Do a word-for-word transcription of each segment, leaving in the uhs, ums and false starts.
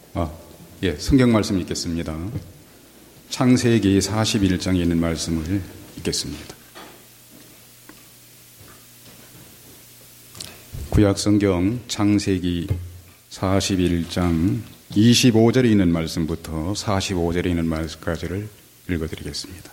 아, 예, 성경 말씀 읽겠습니다. 창세기 사십일 장에 있는 말씀을 읽겠습니다. 구약 성경 창세기 사십일 장 이십오 절에 있는 말씀부터 사십오 절에 있는 말씀까지를 읽어드리겠습니다.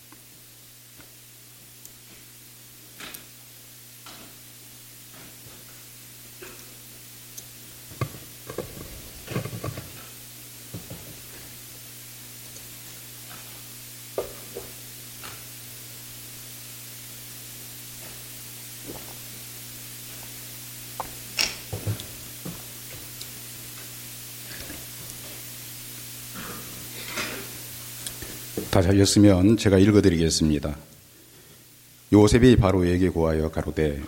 다 잘렸으면 제가 읽어드리겠습니다. 요셉이 바로에게 고하여 가로되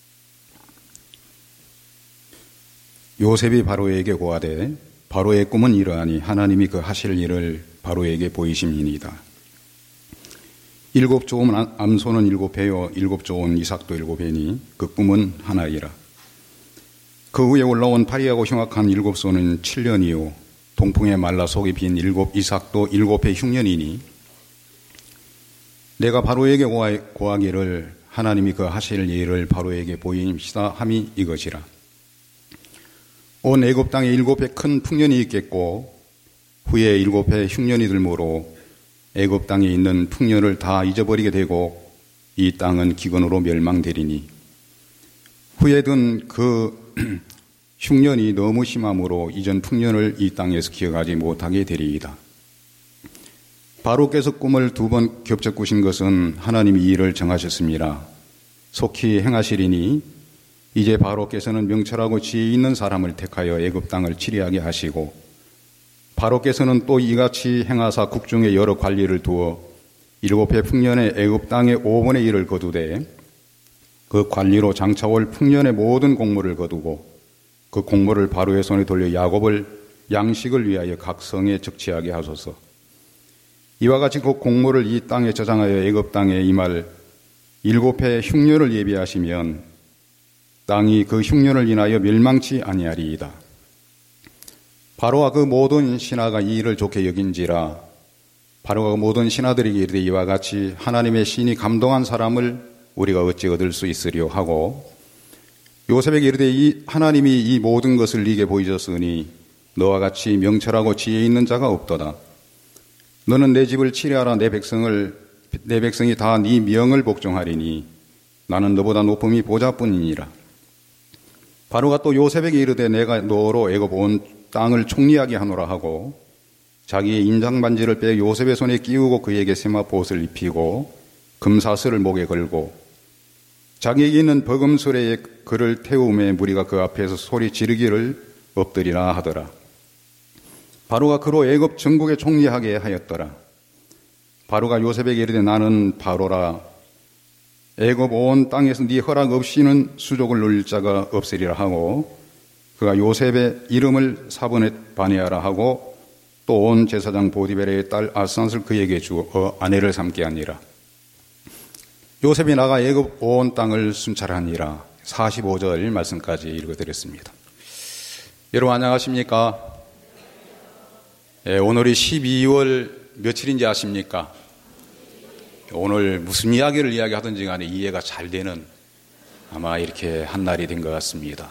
요셉이 바로에게 고하되 바로의 꿈은 이러하니 하나님이 그 하실 일을 바로에게 보이심이니이다. 일곱 좋은 암소는 일곱 해요 일곱 좋은 이삭도 일곱 해니 그 꿈은 하나이라. 그 위에 올라온 파리하고 흉악한 일곱 소는 칠 년이요 동풍에 말라 속이 빈 일곱 이삭도 일곱 해 흉년이니 내가 바로에게 고하기를 하나님이 그 하실 일을 바로에게 보임시다 함이 이것이라. 온 애굽 땅에 일곱 해 큰 풍년이 있겠고 후에 일곱 해 흉년이 들므로 애굽 땅에 있는 풍년을 다 잊어버리게 되고 이 땅은 기근으로 멸망되리니 후에 든 그 흉년이 너무 심함으로 이전 풍년을 이 땅에서 기억하지 못하게 되리이다. 바로께서 꿈을 두 번 겹쳐 꾸신 것은 하나님이 이 일을 정하셨습니다. 속히 행하시리니 이제 바로께서는 명철하고 지혜 있는 사람을 택하여 애굽 땅을 치리하게 하시고 바로께서는 또 이같이 행하사 국중에 여러 관리를 두어 일곱 해 풍년에 애굽 땅의 오분의 일을 거두되 그 관리로 장차올 풍년의 모든 공물을 거두고 그 공물을 바로의 손에 돌려 야곱을 양식을 위하여 각 성에 적치하게 하소서. 이와 같이 그 공물을 이 땅에 저장하여 애굽 땅에 임할 일곱 해 흉년을 예비하시면 땅이 그 흉년을 인하여 멸망치 아니하리이다. 바로와 그 모든 신하가 이 일을 좋게 여긴지라. 바로가 그 모든 신하들에게 이르되 이와 같이 하나님의 신이 감동한 사람을 우리가 어찌 얻을 수 있으리요 하고 요셉에게 이르되 이 하나님이 이 모든 것을 네게 보이셨으니 너와 같이 명철하고 지혜 있는 자가 없도다. 너는 내 집을 치리하라. 내 백성을 내 백성이 다 네 명을 복종하리니 나는 너보다 높음이 보좌뿐이니라. 바로가 또 요셉에게 이르되 내가 너로 애굽 온 땅을 총리하게 하노라 하고 자기의 인장 반지를 빼 요셉의 손에 끼우고 그에게 세마포옷을 입히고 금사슬을 목에 걸고 자기에게 있는 버금수레에 그를 태우매 무리가 그 앞에서 소리 지르기를 엎드리라 하더라. 바로가 그로 애굽 전국에 총리하게 하였더라. 바로가 요셉에게 이르되 나는 바로라. 애굽 온 땅에서 네 허락 없이는 수족을 누릴 자가 없으리라 하고 그가 요셉의 이름을 사번에 반해하라 하고 또 온 제사장 보디베라의 딸 아스낫을 그에게 주어 아내를 삼게 하니라. 요셉이 나가 애굽 온 땅을 순찰하니라. 사십오 절 말씀까지 읽어드렸습니다. 여러분 안녕하십니까? 예, 오늘이 십이월 며칠인지 아십니까? 오늘 무슨 이야기를 이야기하든지 간에 이해가 잘 되는 아마 이렇게 한 날이 된 것 같습니다.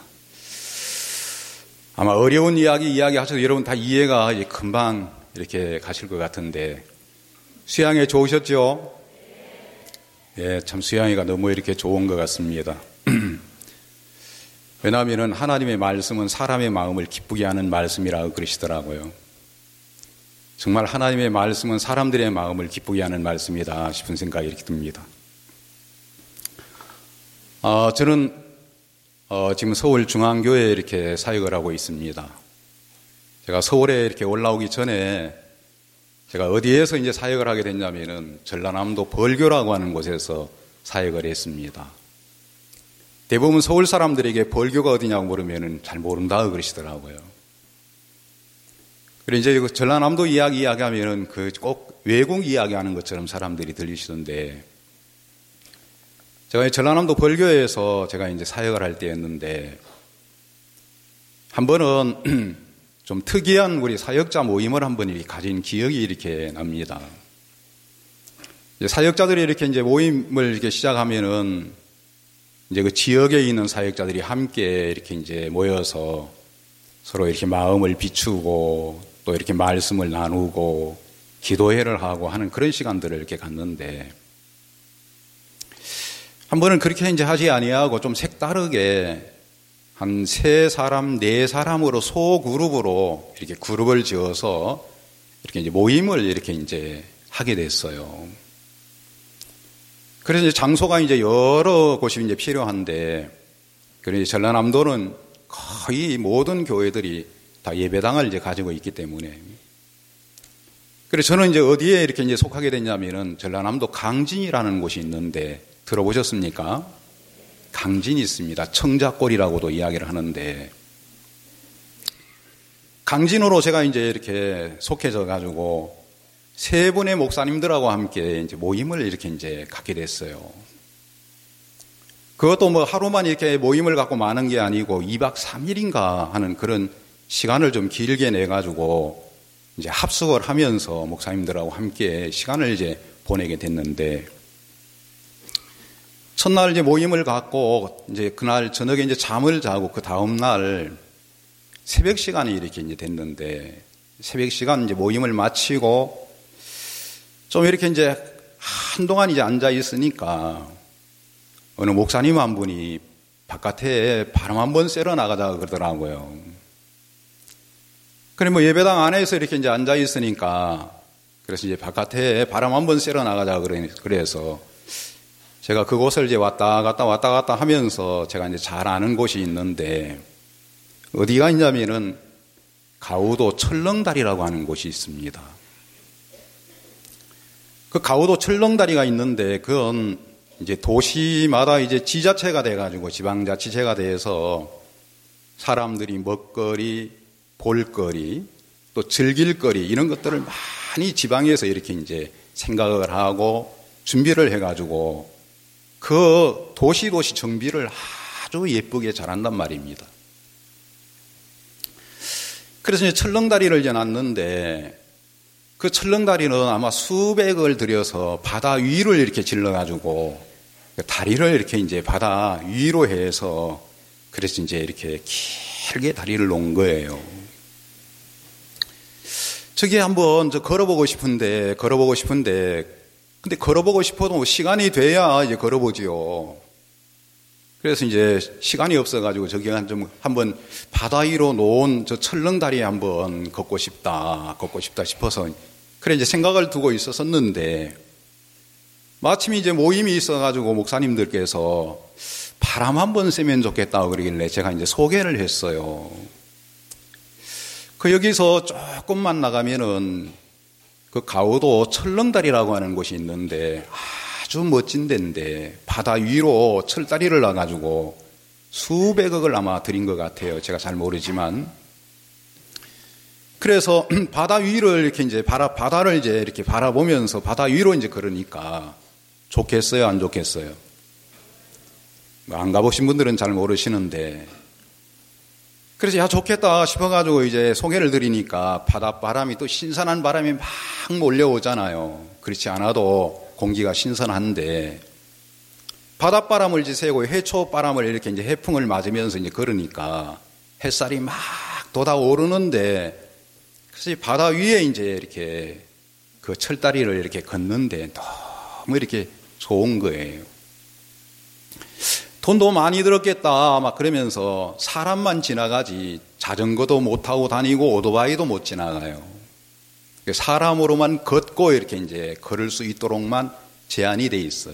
아마 어려운 이야기 이야기하셔도 여러분 다 이해가 금방 이렇게 가실 것 같은데 수양회 좋으셨죠? 예, 참 수양회가 너무 이렇게 좋은 것 같습니다. 왜냐하면 하나님의 말씀은 사람의 마음을 기쁘게 하는 말씀이라고 그러시더라고요. 정말 하나님의 말씀은 사람들의 마음을 기쁘게 하는 말씀이다 싶은 생각이 이렇게 듭니다. 어, 저는 어, 지금 서울중앙교회에 이렇게 사역을 하고 있습니다. 제가 서울에 이렇게 올라오기 전에 제가 어디에서 이제 사역을 하게 됐냐면은 전라남도 벌교라고 하는 곳에서 사역을 했습니다. 대부분 서울 사람들에게 벌교가 어디냐고 물으면은 잘 모른다고 그러시더라고요. 그리고 이제 그 전라남도 이야기 이야기하면은 그 꼭 외국 이야기하는 것처럼 사람들이 들리시던데, 제가 전라남도 벌교에서 제가 이제 사역을 할 때였는데, 한 번은 좀 특이한 우리 사역자 모임을 한번 이렇게 가진 기억이 이렇게 납니다. 사역자들이 이렇게 이제 모임을 이렇게 시작하면은 이제 그 지역에 있는 사역자들이 함께 이렇게 이제 모여서 서로 이렇게 마음을 비추고 또 이렇게 말씀을 나누고 기도회를 하고 하는 그런 시간들을 이렇게 갖는데, 한 번은 그렇게 이제 하지 아니하고 좀 색다르게 한 세 사람, 네 사람으로 소그룹으로 이렇게 그룹을 지어서 이렇게 이제 모임을 이렇게 이제 하게 됐어요. 그래서 이제 장소가 이제 여러 곳이 이제 필요한데, 그래서 전라남도는 거의 모든 교회들이 다 예배당을 이제 가지고 있기 때문에, 그래서 저는 이제 어디에 이렇게 이제 속하게 됐냐면은 전라남도 강진이라는 곳이 있는데 들어보셨습니까? 강진이 있습니다. 청자골이라고도 이야기를 하는데, 강진으로 제가 이제 이렇게 속해져 가지고 세 분의 목사님들하고 함께 이제 모임을 이렇게 이제 갖게 됐어요. 그것도 뭐 하루만 이렇게 모임을 갖고 마는 게 아니고 이박 삼일인가 하는 그런 시간을 좀 길게 내 가지고 이제 합숙을 하면서 목사님들하고 함께 시간을 이제 보내게 됐는데, 첫날 이제 모임을 갖고 이제 그날 저녁에 이제 잠을 자고 그 다음날 새벽 시간이 이렇게 이제 됐는데, 새벽 시간 이제 모임을 마치고 좀 이렇게 이제 한동안 이제 앉아 있으니까 어느 목사님 한 분이 바깥에 바람 한번 쐬러 나가자 그러더라고요. 그래 뭐 예배당 안에서 이렇게 이제 앉아 있으니까, 그래서 이제 바깥에 바람 한번 쐬러 나가자 그래서 제가 그곳을 이제 왔다 갔다 왔다 갔다 하면서 제가 이제 잘 아는 곳이 있는데, 어디가 있냐면은 가우도 철렁다리라고 하는 곳이 있습니다. 그 가우도 철렁다리가 있는데, 그건 이제 도시마다 이제 지자체가 돼가지고 지방자치제가 돼서 사람들이 먹거리, 볼거리, 또 즐길거리 이런 것들을 많이 지방에서 이렇게 이제 생각을 하고 준비를 해가지고 그 도시도시 정비를 아주 예쁘게 잘한단 말입니다. 그래서 이제 철렁다리를 이제 놨는데, 그 철렁다리는 아마 수백을 들여서 바다 위를 이렇게 질러가지고 다리를 이렇게 이제 바다 위로 해서, 그래서 이제 이렇게 길게 다리를 놓은 거예요. 저기 한번 저 걸어보고 싶은데, 걸어보고 싶은데, 근데 걸어보고 싶어도 시간이 돼야 이제 걸어보지요. 그래서 이제 시간이 없어가지고 저기 좀 한번 바다 위로 놓은 저 철렁다리에 한번 걷고 싶다, 걷고 싶다 싶어서 그래 이제 생각을 두고 있었었는데, 마침 이제 모임이 있어가지고 목사님들께서 바람 한번 쐬면 좋겠다고 그러길래 제가 이제 소개를 했어요. 그 여기서 조금만 나가면은 그 가우도 철렁다리라고 하는 곳이 있는데 아주 멋진 데인데, 바다 위로 철다리를 놔가지고 수백억을 아마 들인 것 같아요. 제가 잘 모르지만. 그래서 바다 위를 이렇게 이제 바라, 바다를 이제 이렇게 바라보면서 바다 위로 이제 걸으니까 좋겠어요, 안 좋겠어요? 안 가보신 분들은 잘 모르시는데, 그래서 야 좋겠다 싶어가지고 이제 소개를 드리니까 바닷바람이 또 신선한 바람이 막 몰려오잖아요. 그렇지 않아도 공기가 신선한데, 바닷바람을 이제 쐬고 해초바람을 이렇게 이제 해풍을 맞으면서 이제 걸으니까 햇살이 막 돋아오르는데, 그래서 바다 위에 이제 이렇게 그 철다리를 이렇게 걷는데 너무 이렇게 좋은 거예요. 돈도 많이 들었겠다 막 그러면서 사람만 지나가지 자전거도 못 타고 다니고 오토바이도 못 지나가요. 사람으로만 걷고 이렇게 이제 걸을 수 있도록만 제한이 돼 있어요.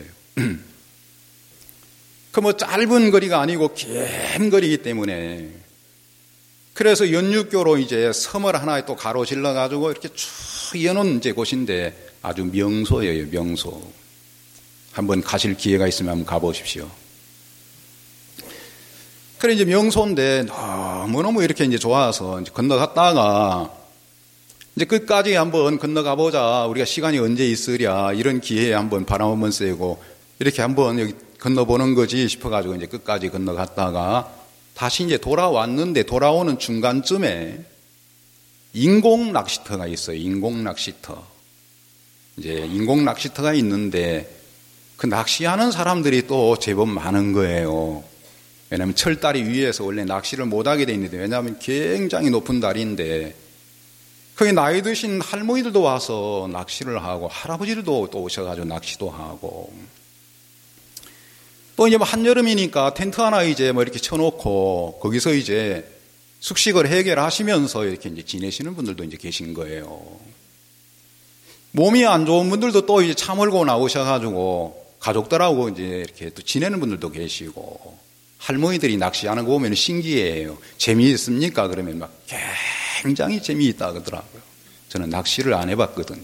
그 뭐 짧은 거리가 아니고 긴 거리이기 때문에, 그래서 연육교로 이제 섬을 하나에 또 가로질러 가지고 이렇게 쭉 이어놓은 이제 곳인데 아주 명소예요, 명소. 한번 가실 기회가 있으면 한번 가보십시오. 그래 이제 명소인데 너무너무 이렇게 이제 좋아서 이제 건너갔다가 이제 끝까지 한번 건너가 보자. 우리가 시간이 언제 있으랴. 이런 기회에 한번 바람 한번 쐬고 이렇게 한번 여기 건너보는 거지 싶어가지고 이제 끝까지 건너갔다가 다시 이제 돌아왔는데, 돌아오는 중간쯤에 인공 낚시터가 있어요. 인공 낚시터. 이제 인공 낚시터가 있는데 그 낚시하는 사람들이 또 제법 많은 거예요. 왜냐하면 철다리 위에서 원래 낚시를 못하게 돼 있는데, 왜냐하면 굉장히 높은 다리인데 거기 나이 드신 할머니들도 와서 낚시를 하고 할아버지들도 또 오셔가지고 낚시도 하고, 또 이제 뭐 한여름이니까 텐트 하나 이제 뭐 이렇게 쳐놓고 거기서 이제 숙식을 해결하시면서 이렇게 이제 지내시는 분들도 이제 계신 거예요. 몸이 안 좋은 분들도 또 이제 차 몰고 나오셔가지고 가족들하고 이제 이렇게 또 지내는 분들도 계시고, 할머니들이 낚시하는 거 보면 신기해요. 재미있습니까? 그러면 막 굉장히 재미있다 그러더라고요. 저는 낚시를 안 해봤거든요.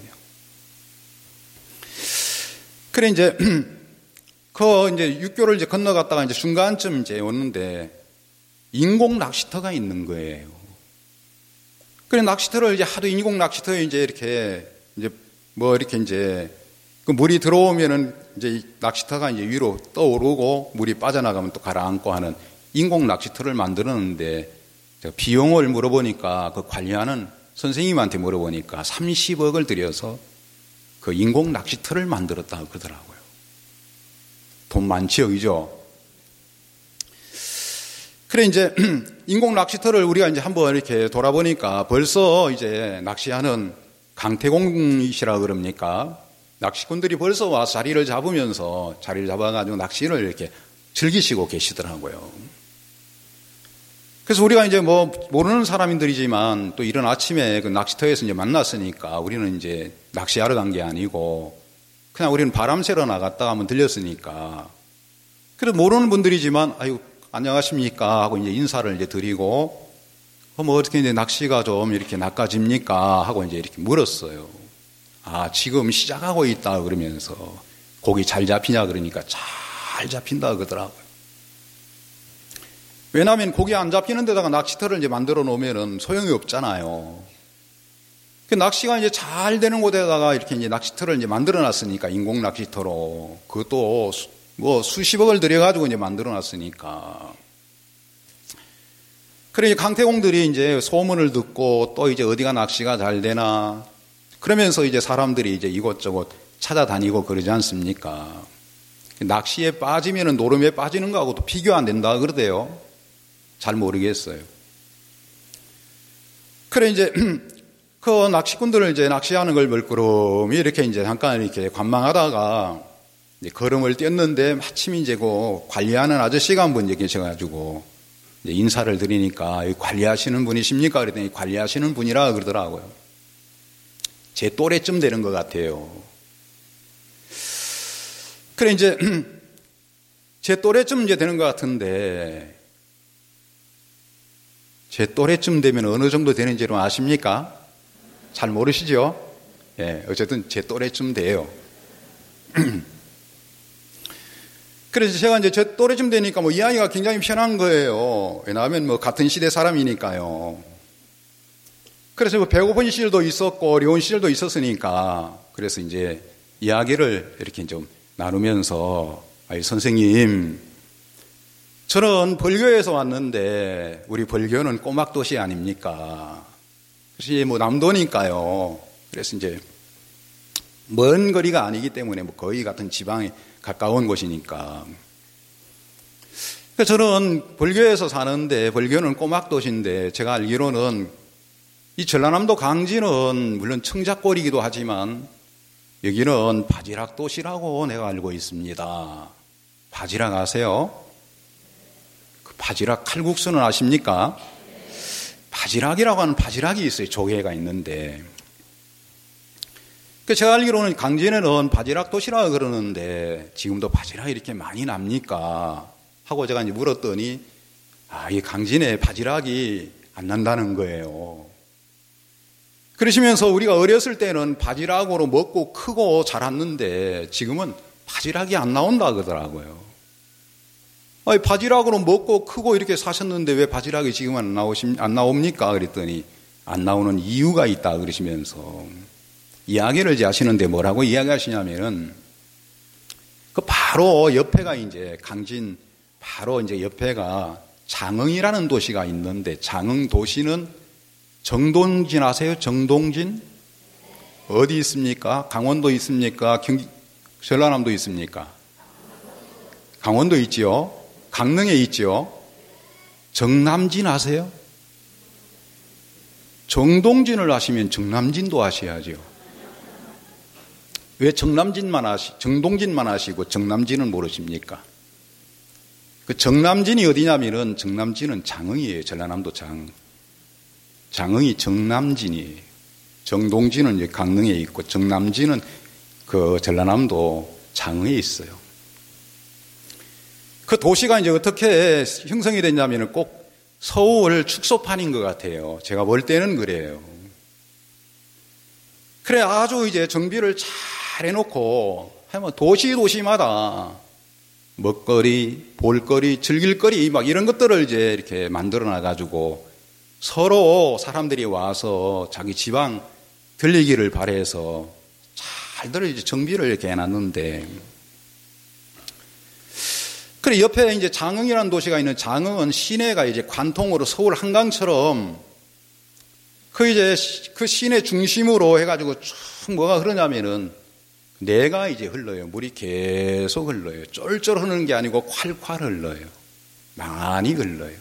그래 이제 그 이제 육교를 이제 건너갔다가 이제 중간쯤 이제 왔는데 인공 낚시터가 있는 거예요. 그래 낚시터를 이제 하도 인공 낚시터에 이제 이렇게 이제 뭐 이렇게 이제 그 물이 들어오면은 이제 낚시터가 이제 위로 떠오르고 물이 빠져나가면 또 가라앉고 하는 인공 낚시터를 만들었는데, 제가 비용을 물어보니까 그 관리하는 선생님한테 물어보니까 삼십억을 들여서 그 인공 낚시터를 만들었다고 그러더라고요. 돈 많지요, 그죠? 그래 이제 인공 낚시터를 우리가 이제 한번 이렇게 돌아보니까 벌써 이제 낚시하는 강태공이시라 그럽니까? 낚시꾼들이 벌써 와서 자리를 잡으면서 자리를 잡아가지고 낚시를 이렇게 즐기시고 계시더라고요. 그래서 우리가 이제 뭐 모르는 사람들이지만 또 이런 아침에 그 낚시터에서 이제 만났으니까 우리는 이제 낚시하러 간 게 아니고 그냥 우리는 바람 쐬러 나갔다가 한번 들렸으니까, 그래도 모르는 분들이지만 아유 안녕하십니까 하고 이제 인사를 이제 드리고, 어, 뭐 어떻게 이제 낚시가 좀 이렇게 낚아집니까 하고 이제 이렇게 물었어요. 아, 지금 시작하고 있다 그러면서 고기 잘 잡히냐 그러니까 잘 잡힌다 그러더라고요. 왜냐하면 고기 안 잡히는 데다가 낚시터를 이제 만들어 놓으면은 소용이 없잖아요. 그 낚시가 이제 잘 되는 곳에다가 이렇게 이제 낚시터를 이제 만들어 놨으니까, 인공 낚시터로. 그것도 수, 뭐 수십억을 들여가지고 이제 만들어 놨으니까. 그래, 강태공들이 이제 소문을 듣고 또 이제 어디가 낚시가 잘 되나 그러면서 이제 사람들이 이제 이곳저곳 찾아다니고 그러지 않습니까? 낚시에 빠지면은 노름에 빠지는 거하고도 비교 안 된다 그러대요. 잘 모르겠어요. 그래 이제 그 낚시꾼들을 이제 낚시하는 걸 멀끄러미 이렇게 이제 잠깐 이렇게 관망하다가 이제 걸음을 뛰었는데 마침 이제 그 관리하는 아저씨가 한 분 이제 계셔가지고 이제 인사를 드리니까 관리하시는 분이십니까? 그랬더니 관리하시는 분이라 그러더라고요. 제 또래쯤 되는 것 같아요. 그래, 이제, 제 또래쯤 이제 되는 것 같은데, 제 또래쯤 되면 어느 정도 되는지는 아십니까? 잘 모르시죠? 예, 어쨌든 제 또래쯤 돼요. 그래서 제가 이제 제 또래쯤 되니까 뭐 이야기가 굉장히 편한 거예요. 왜냐하면 뭐 같은 시대 사람이니까요. 그래서 뭐 배고픈 시절도 있었고 어려운 시절도 있었으니까, 그래서 이제 이야기를 이렇게 좀 나누면서, 아이 선생님, 저는 벌교에서 왔는데 우리 벌교는 꼬막 도시 아닙니까? 그래서 뭐 남도니까요. 그래서 이제 먼 거리가 아니기 때문에 뭐 거의 같은 지방에 가까운 곳이니까. 그래서 저는 벌교에서 사는데 벌교는 꼬막 도시인데, 제가 알기로는 이 전라남도 강진은 물론 청작골이기도 하지만 여기는 바지락 도시라고 내가 알고 있습니다. 바지락 아세요? 그 바지락 칼국수는 아십니까? 바지락이라고 하는 바지락이 있어요. 조개가 있는데. 그 제가 알기로는 강진에는 바지락 도시라고 그러는데 지금도 바지락이 이렇게 많이 납니까? 하고 제가 이제 물었더니, 아, 이 강진에 바지락이 안 난다는 거예요. 그러시면서 우리가 어렸을 때는 바지락으로 먹고 크고 자랐는데 지금은 바지락이 안 나온다 그러더라고요. 아니, 바지락으로 먹고 크고 이렇게 사셨는데 왜 바지락이 지금 안 나오십, 안 나옵니까? 그랬더니 안 나오는 이유가 있다 그러시면서 이야기를 이제 하시는데 뭐라고 이야기하시냐면은 그 바로 옆에가 이제 강진 바로 이제 옆에가 장흥이라는 도시가 있는데, 장흥 도시는 정동진 아세요? 정동진? 어디 있습니까? 강원도 있습니까? 경기, 전라남도 있습니까? 강원도 있지요? 강릉에 있지요? 정남진 아세요? 정동진을 아시면 정남진도 아셔야죠. 왜 정남진만 아시, 정동진만 아시고 정남진은 모르십니까? 그 정남진이 어디냐면은 정남진은 장흥이에요. 전라남도 장. 장흥이 정남진이에요. 정동진은 이제 강릉에 있고 정남진은 그 전라남도 장흥에 있어요. 그 도시가 이제 어떻게 형성이 됐냐면은 꼭 서울 축소판인 것 같아요. 제가 볼 때는 그래요. 그래 아주 이제 정비를 잘 해놓고 하면 도시 도시마다 먹거리, 볼거리, 즐길거리 막 이런 것들을 이제 이렇게 만들어 놔가지고 서로 사람들이 와서 자기 지방 들리기를 바라서 잘들 이제 정비를 이렇게 해놨는데, 그래 옆에 이제 장흥이라는 도시가 있는 장흥은 시내가 이제 관통으로 서울 한강처럼 그 이제 그 시내 중심으로 해가지고 쭉 뭐가 흐르냐면은 내가 이제 흘러요. 물이 계속 흘러요. 쫄쫄 흐르는 게 아니고 콸콸 흘러요. 많이 흘러요.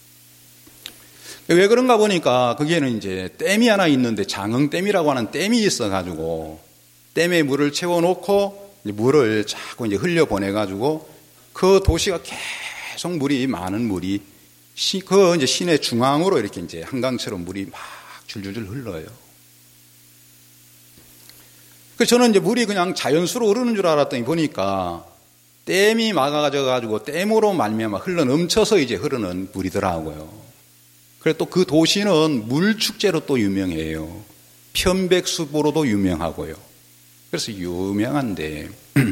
왜 그런가 보니까 거기에는 이제 댐이 하나 있는데 장흥댐이라고 하는 댐이 있어가지고 댐에 물을 채워놓고 물을 자꾸 이제 흘려보내가지고 그 도시가 계속 물이 많은 물이 시, 그 이제 시내 중앙으로 이렇게 이제 한강처럼 물이 막 줄줄줄 흘러요. 그래서 저는 이제 물이 그냥 자연수로 흐르는 줄 알았더니 보니까 댐이 막아가지고 댐으로 말미암아 흘러 넘쳐서 이제 흐르는 물이더라고요. 그래 또 그 도시는 물축제로 또 유명해요. 편백숲으로도 유명하고요. 그래서 유명한데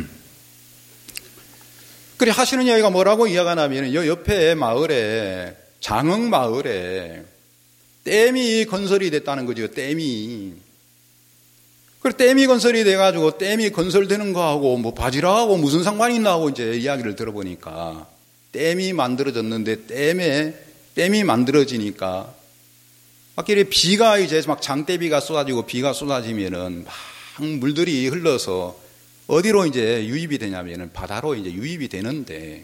그래 하시는 이야기가 뭐라고 이야기하냐면 요 옆에 마을에 장흥 마을에 댐이 건설이 됐다는 거죠. 댐이. 그래 댐이 건설이 돼가지고 댐이 건설되는 거하고 뭐 바지락하고 무슨 상관이 있나 하고 이제 이야기를 들어보니까 댐이 만들어졌는데 댐에 댐이 만들어지니까 밖에 비가 이제 막 장대비가 쏟아지고 비가 쏟아지면은 막 물들이 흘러서 어디로 이제 유입이 되냐면은 바다로 이제 유입이 되는데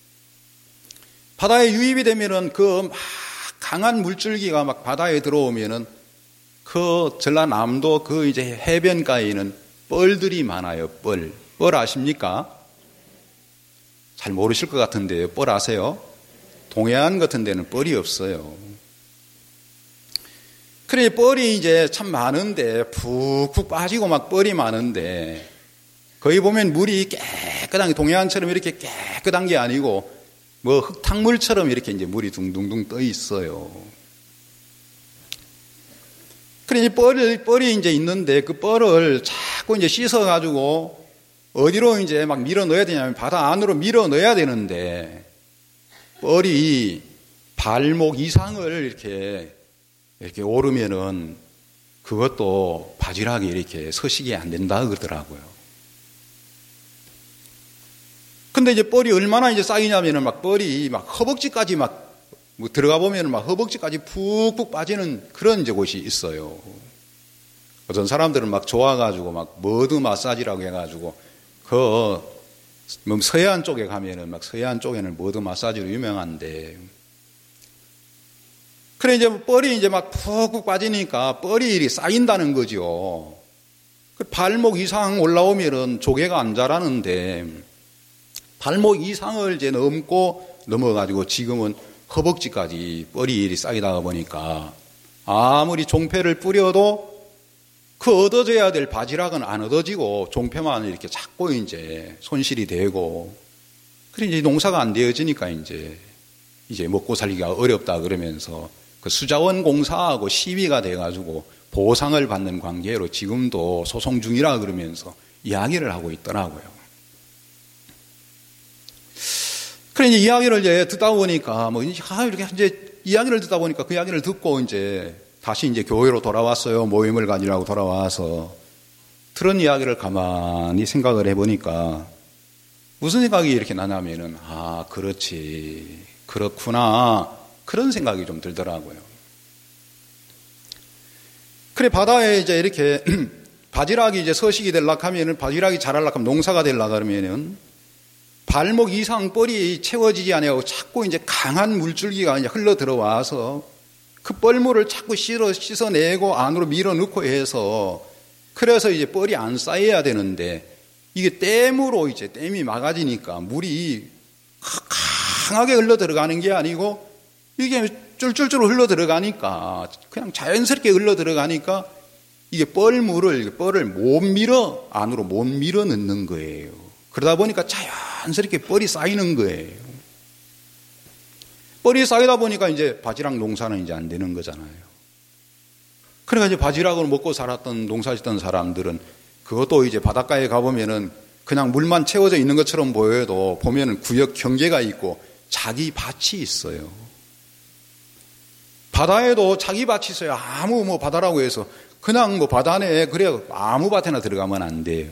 바다에 유입이 되면은 그 막 강한 물줄기가 막 바다에 들어오면은 그 전라남도 그 이제 해변가에는 뻘들이 많아요. 뻘. 뻘 아십니까? 잘 모르실 것 같은데요. 뻘 아세요? 동해안 같은 데는 뻘이 없어요. 그래 뻘이 이제 참 많은데 푹푹 빠지고 막 뻘이 많은데 거기 보면 물이 깨끗한 게 동해안처럼 이렇게 깨끗한 게 아니고 뭐 흙탕물처럼 이렇게 이제 물이 둥둥둥 떠 있어요. 그래 이제 뻘이 뻘이 이제 있는데 그 뻘을 자꾸 이제 씻어 가지고 어디로 이제 막 밀어 넣어야 되냐면 바다 안으로 밀어 넣어야 되는데 뻘이 발목 이상을 이렇게 이렇게 오르면은 그것도 바지락이 이렇게 서식이 안 된다 그러더라고요. 근데 이제 뻘이 얼마나 이제 쌓이냐면은 막 뻘이 막 허벅지까지 막 뭐 들어가 보면은 막 허벅지까지 푹푹 빠지는 그런 이제 곳이 있어요. 어떤 사람들은 막 좋아가지고 막 머드 마사지라고 해가지고 그 뭐 서해안 쪽에 가면은 막 서해안 쪽에는 머드 마사지로 유명한데 그래 이제 뻘이 이제 막 푹푹 빠지니까 뻘이 쌓인다는 거죠. 그 발목 이상 올라오면은 조개가 안 자라는데 발목 이상을 이제 넘고 넘어가지고 지금은 허벅지까지 뻘이 쌓이다가 보니까 아무리 종패를 뿌려도 그 얻어져야 될 바지락은 안 얻어지고 종패만 이렇게 자꾸 이제 손실이 되고 그래 이제 농사가 안 되어지니까 이제 이제 먹고 살기가 어렵다 그러면서 그 수자원 공사하고 시비가 돼가지고 보상을 받는 관계로 지금도 소송 중이라 그러면서 이야기를 하고 있더라고요. 그래 이제 이야기를 이제 듣다 보니까 뭐 이렇게 이제 이야기를 듣다 보니까 그 이야기를 듣고 이제 다시 이제 교회로 돌아왔어요. 모임을 가지려고 돌아와서 들은 이야기를 가만히 생각을 해보니까 무슨 생각이 이렇게 나냐면은 아 그렇지 그렇구나 그런 생각이 좀 들더라고요. 그래, 바다에 이제 이렇게 바지락이 이제 서식이 되려고 하면은, 바지락이 자라려고 하면, 농사가 되려고 하면은, 발목 이상 뻘이 채워지지 않아요. 자꾸 이제 강한 물줄기가 이제 흘러 들어와서 그 뻘물을 자꾸 씻어, 씻어내고 안으로 밀어 넣고 해서, 그래서 이제 뻘이 안 쌓여야 되는데, 이게 댐으로 이제 댐이 막아지니까 물이 강하게 흘러 들어가는 게 아니고, 이게 쫄쫄쫄 흘러 들어가니까, 그냥 자연스럽게 흘러 들어가니까, 이게 뻘물을, 뻘을 못 밀어, 안으로 못 밀어 넣는 거예요. 그러다 보니까 자연스럽게 뻘이 쌓이는 거예요. 뻘이 쌓이다 보니까 이제 바지락 농사는 이제 안 되는 거잖아요. 그러니까 이제 바지락을 먹고 살았던, 농사 짓던 사람들은 그것도 이제 바닷가에 가보면은 그냥 물만 채워져 있는 것처럼 보여도 보면은 구역 경계가 있고 자기 밭이 있어요. 바다에도 자기 밭이 있어요. 아무 뭐 바다라고 해서 그냥 뭐 바다 내에 그래 아무 밭에나 들어가면 안 돼요.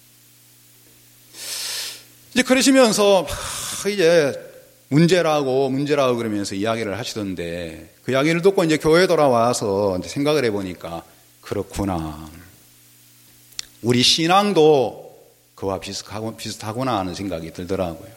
이제 그러시면서 이제 문제라고 문제라고 그러면서 이야기를 하시던데, 그 이야기를 듣고 이제 교회 돌아와서 이제 생각을 해보니까 그렇구나. 우리 신앙도 그와 비슷하고, 비슷하구나 하는 생각이 들더라고요.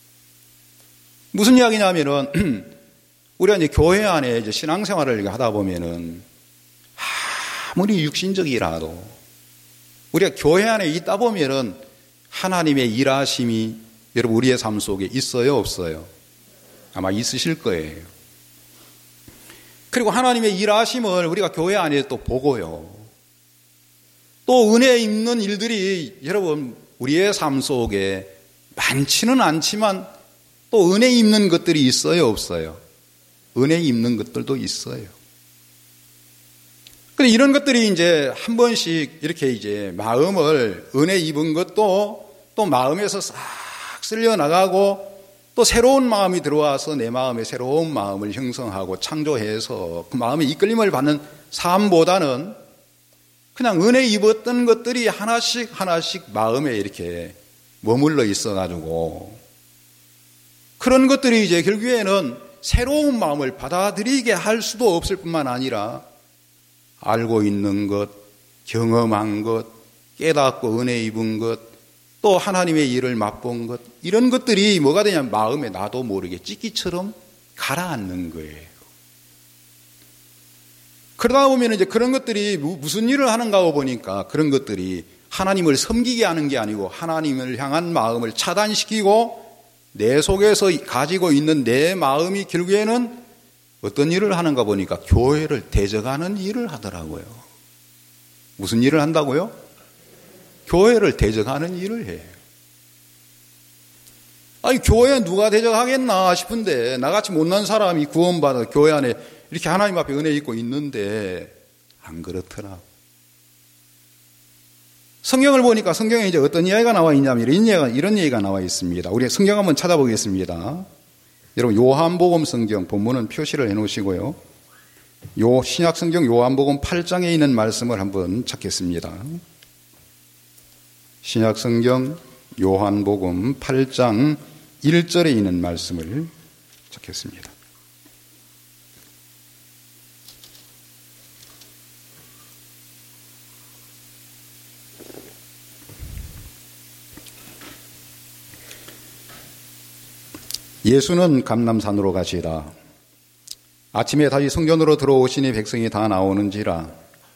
무슨 이야기냐면은, 우리가 이제 교회 안에 이제 신앙생활을 하다 보면은, 아무리 육신적이라도, 우리가 교회 안에 있다 보면은, 하나님의 일하심이 여러분 우리의 삶 속에 있어요, 없어요? 아마 있으실 거예요. 그리고 하나님의 일하심을 우리가 교회 안에 또 보고요. 또 은혜 입는 일들이 여러분 우리의 삶 속에 많지는 않지만 또 은혜 입는 것들이 있어요, 없어요? 은혜 입는 것들도 있어요. 근데 이런 것들이 이제 한 번씩 이렇게 이제 마음을 은혜 입은 것도 또 마음에서 싹 쓸려 나가고 또 새로운 마음이 들어와서 내 마음에 새로운 마음을 형성하고 창조해서 그 마음의 이끌림을 받는 삶보다는 그냥 은혜 입었던 것들이 하나씩 하나씩 마음에 이렇게 머물러 있어가지고 그런 것들이 이제 결국에는 새로운 마음을 받아들이게 할 수도 없을 뿐만 아니라 알고 있는 것, 경험한 것, 깨닫고 은혜 입은 것, 또 하나님의 일을 맛본 것, 이런 것들이 뭐가 되냐면 마음에 나도 모르게 찌끼처럼 가라앉는 거예요. 그러다 보면 이제 그런 것들이 무슨 일을 하는가 보니까 그런 것들이 하나님을 섬기게 하는 게 아니고 하나님을 향한 마음을 차단시키고 내 속에서 가지고 있는 내 마음이 결국에는 어떤 일을 하는가 보니까 교회를 대적하는 일을 하더라고요. 무슨 일을 한다고요? 교회를 대적하는 일을 해요. 아니, 교회 누가 대적하겠나 싶은데 나같이 못난 사람이 구원받아 교회 안에 이렇게 하나님 앞에 은혜 있고 있는데 안 그렇더라. 성경을 보니까 성경에 이제 어떤 이야기가 나와 있냐면 이런 이야기가, 이런 얘기가 나와 있습니다. 우리 성경 한번 찾아보겠습니다. 여러분 요한복음 성경 본문은 표시를 해놓으시고요. 요 신약 성경 요한복음 팔 장에 있는 말씀을 한번 찾겠습니다. 신약 성경 요한복음 팔 장 일 절에 있는 말씀을 찾겠습니다. 예수는 감람산으로 가시다. 아침에 다시 성전으로 들어오시니 백성이 다 나오는지라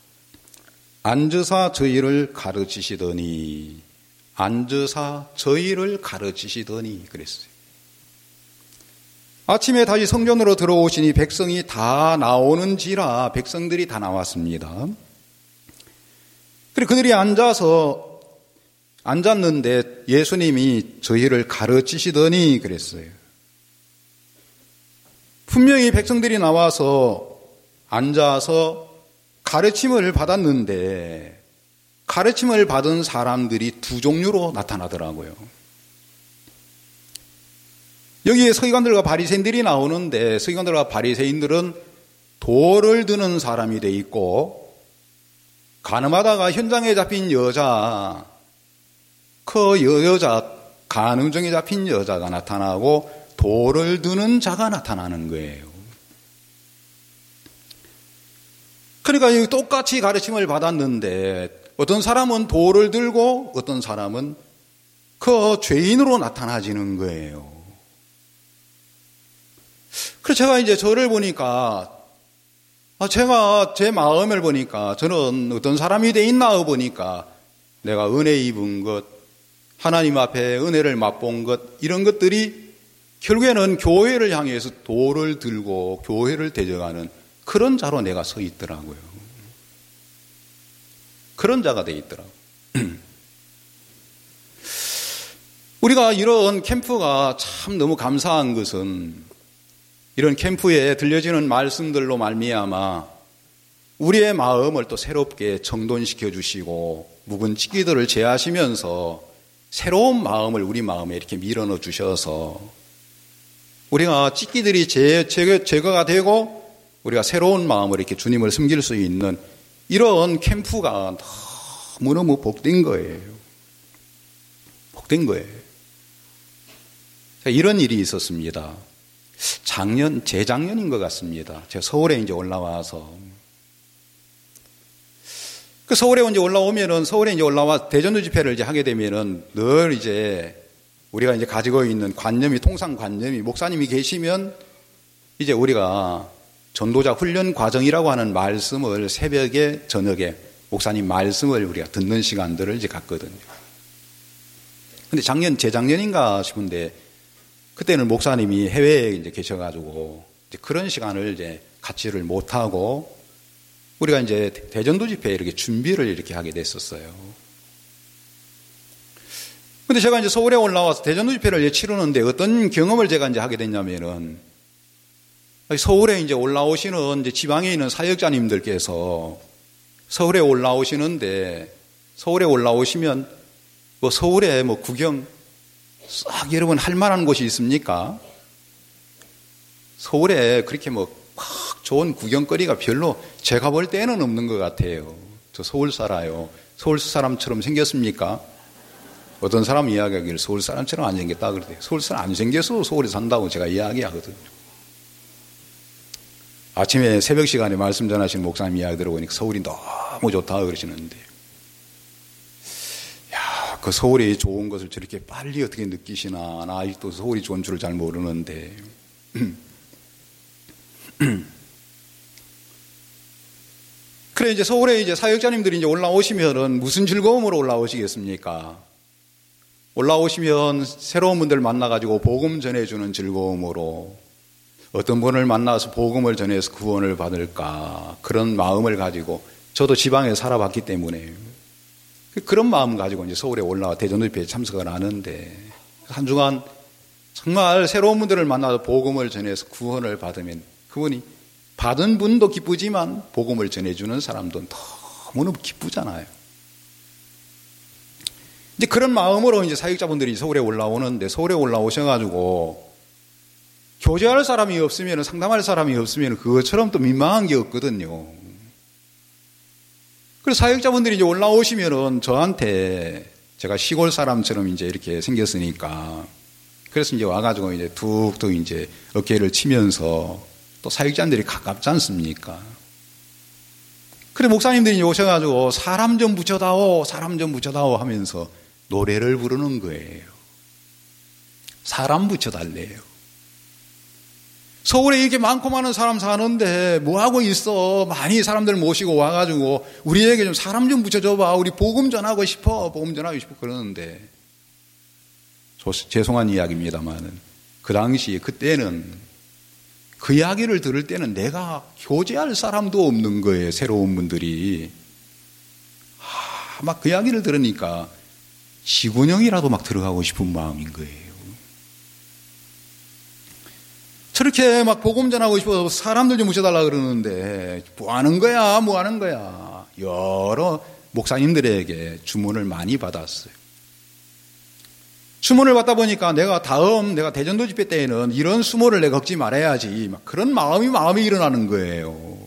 앉으사 저희를 가르치시더니 앉으사 저희를 가르치시더니 그랬어요. 아침에 다시 성전으로 들어오시니 백성이 다 나오는지라 백성들이 다 나왔습니다. 그리고 그들이 앉아서 앉았는데 예수님이 저희를 가르치시더니 그랬어요. 분명히 백성들이 나와서 앉아서 가르침을 받았는데 가르침을 받은 사람들이 두 종류로 나타나더라고요. 여기에 서기관들과 바리새인들이 나오는데 서기관들과 바리새인들은 돌을 드는 사람이 돼 있고 가늠하다가 현장에 잡힌 여자, 그 여자, 간음정에 잡힌 여자가 나타나고 돌을 드는 자가 나타나는 거예요. 그러니까 똑같이 가르침을 받았는데 어떤 사람은 돌을 들고 어떤 사람은 그 죄인으로 나타나지는 거예요. 그래서 제가 이제 저를 보니까 제가 제 마음을 보니까 저는 어떤 사람이 돼 있나 보니까 내가 은혜 입은 것, 하나님 앞에 은혜를 맛본 것, 이런 것들이 결국에는 교회를 향해서 돌을 들고 교회를 대적하는 그런 자로 내가 서 있더라고요. 그런 자가 돼 있더라고요. 우리가 이런 캠프가 참 너무 감사한 것은 이런 캠프에 들려지는 말씀들로 말미암아 우리의 마음을 또 새롭게 정돈시켜 주시고 묵은 찌기들을 제하시면서 새로운 마음을 우리 마음에 이렇게 밀어넣어 주셔서 우리가 찌기들이 제, 제거, 제거가 되고 우리가 새로운 마음으로 이렇게 주님을 섬길 수 있는 이런 캠프가 너무너무 복된 거예요. 복된 거예요. 이런 일이 있었습니다. 작년, 재작년인 것 같습니다. 제가 서울에 이제 올라와서. 그 서울에 이제 올라오면은, 서울에 이제 올라와 대전도 집회를 이제 하게 되면은 늘 이제 우리가 이제 가지고 있는 관념이, 통상 관념이, 목사님이 계시면 이제 우리가 전도자 훈련 과정이라고 하는 말씀을 새벽에, 저녁에 목사님 말씀을 우리가 듣는 시간들을 이제 갖거든요. 근데 작년, 재작년인가 싶은데 그때는 목사님이 해외에 이제 계셔가지고 이제 그런 시간을 이제 갖지를 못하고 우리가 이제 대전도 집회에 이렇게 준비를 이렇게 하게 됐었어요. 근데 제가 이제 서울에 올라와서 대전도 집회를 이제 치르는데 어떤 경험을 제가 이제 하게 됐냐면은 서울에 이제 올라오시는 이제 지방에 있는 사역자님들께서 서울에 올라오시는데 서울에 올라오시면 뭐 서울에 뭐 구경 싹 여러분 할 만한 곳이 있습니까? 서울에 그렇게 뭐 막 좋은 구경거리가 별로 제가 볼 때는 없는 것 같아요. 저 서울 살아요. 서울 사람처럼 생겼습니까? 어떤 사람 이야기하기를 서울 사람처럼 안 생겼다 그러대요. 서울 사람 안 생겨서 서울에 산다고 제가 이야기하거든요. 아침에 새벽 시간에 말씀 전하시는 목사님 이야기 들어보니까 서울이 너무 좋다 그러시는데, 야, 그 서울이 좋은 것을 저렇게 빨리 어떻게 느끼시나. 나 아직도 서울이 좋은 줄을 잘 모르는데. 그래, 이제 서울에 이제 사역자님들이 이제 올라오시면은 무슨 즐거움으로 올라오시겠습니까? 올라오시면 새로운 분들 만나가지고 복음 전해주는 즐거움으로, 어떤 분을 만나서 복음을 전해서 구원을 받을까, 그런 마음을 가지고, 저도 지방에 살아봤기 때문에 그런 마음 가지고 이제 서울에 올라와 대전도 집회에 참석을 하는데, 한 주간 정말 새로운 분들을 만나서 복음을 전해서 구원을 받으면 그분이 받은 분도 기쁘지만 복음을 전해주는 사람도 너무너무 기쁘잖아요. 이제 그런 마음으로 이제 사역자분들이 서울에 올라오는데, 서울에 올라오셔가지고 교제할 사람이 없으면, 상담할 사람이 없으면 그것처럼 또 민망한 게 없거든요. 그래서 사역자분들이 이제 올라오시면은 저한테, 제가 시골 사람처럼 이제 이렇게 생겼으니까, 그래서 이제 와가지고 이제 툭툭 이제 어깨를 치면서, 또 사역자들이 가깝지 않습니까? 그래, 목사님들이 오셔가지고 사람 좀 붙여다오, 사람 좀 붙여다오 하면서 노래를 부르는 거예요. 사람 붙여달래요. 서울에 이렇게 많고 많은 사람 사는데 뭐하고 있어? 많이 사람들 모시고 와가지고 우리에게 좀 사람 좀 붙여줘봐. 우리 복음 전하고 싶어. 복음 전하고 싶어. 그러는데, 죄송한 이야기입니다만은 그 당시, 그때는 그 이야기를 들을 때는 내가 교제할 사람도 없는 거예요. 새로운 분들이. 아, 막 그 이야기를 들으니까 지구녕이라도 막 들어가고 싶은 마음인 거예요. 저렇게 막 복음 전하고 싶어서 사람들 좀 모셔달라 그러는데, 뭐 하는 거야, 뭐 하는 거야. 여러 목사님들에게 주문을 많이 받았어요. 수모를 받다 보니까 내가 다음, 내가 대전도 집회 때에는 이런 수모를 내가 겪지 말아야지. 막 그런 마음이, 마음이 일어나는 거예요.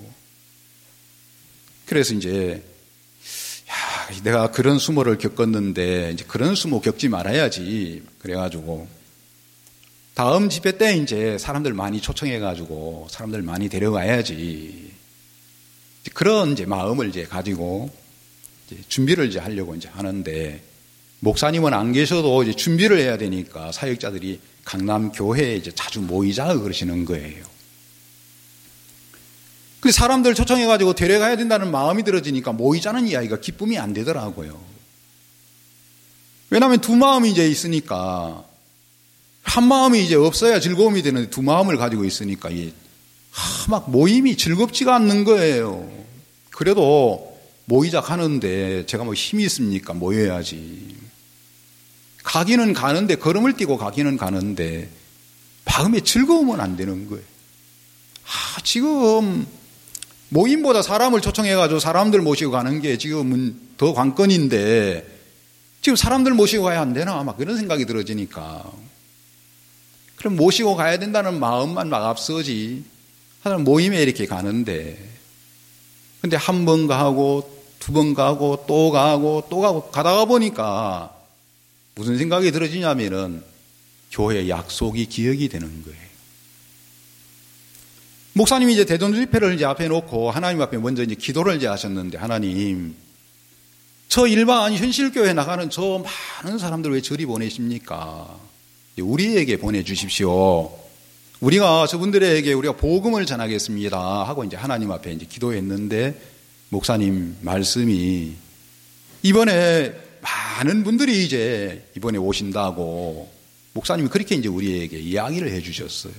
그래서 이제, 야, 내가 그런 수모를 겪었는데, 이제 그런 수모 겪지 말아야지. 그래가지고, 다음 집회 때 이제 사람들 많이 초청해가지고, 사람들 많이 데려가야지. 그런 이제 마음을 이제 가지고 이제 준비를 이제 하려고 이제 하는데, 목사님은 안 계셔도 이제 준비를 해야 되니까 사역자들이 강남 교회에 이제 자주 모이자 그러시는 거예요. 그 사람들 초청해가지고 데려가야 된다는 마음이 들어지니까 모이자는 이야기가 기쁨이 안 되더라고요. 왜냐하면 두 마음이 이제 있으니까, 한 마음이 이제 없어야 즐거움이 되는데 두 마음을 가지고 있으니까 이 막 모임이 즐겁지가 않는 거예요. 그래도 모이자 가는데 제가 뭐 힘이 있습니까? 모여야지. 가기는 가는데, 걸음을 뛰고 가기는 가는데 마음의 즐거움은 안 되는 거예요. 아, 지금 모임보다 사람을 초청해가지고 사람들 모시고 가는 게 지금은 더 관건인데 지금 사람들 모시고 가야 안 되나? 막 그런 생각이 들어지니까, 그럼 모시고 가야 된다는 마음만 막 앞서지, 하여튼 모임에 이렇게 가는데, 근데 한 번 가고 두 번 가고 또 가고 또 가고 가다가 보니까 무슨 생각이 들어지냐면은 교회 약속이 기억이 되는 거예요. 목사님이 이제 대전주 집회를 이제 앞에 놓고 하나님 앞에 먼저 이제 기도를 이제 하셨는데, 하나님, 저 일반 현실교회 나가는 저 많은 사람들 왜 저리 보내십니까? 우리에게 보내주십시오. 우리가 저분들에게 우리가 복음을 전하겠습니다 하고 이제 하나님 앞에 이제 기도했는데, 목사님 말씀이 이번에 많은 분들이 이제 이번에 오신다고 목사님이 그렇게 이제 우리에게 이야기를 해 주셨어요.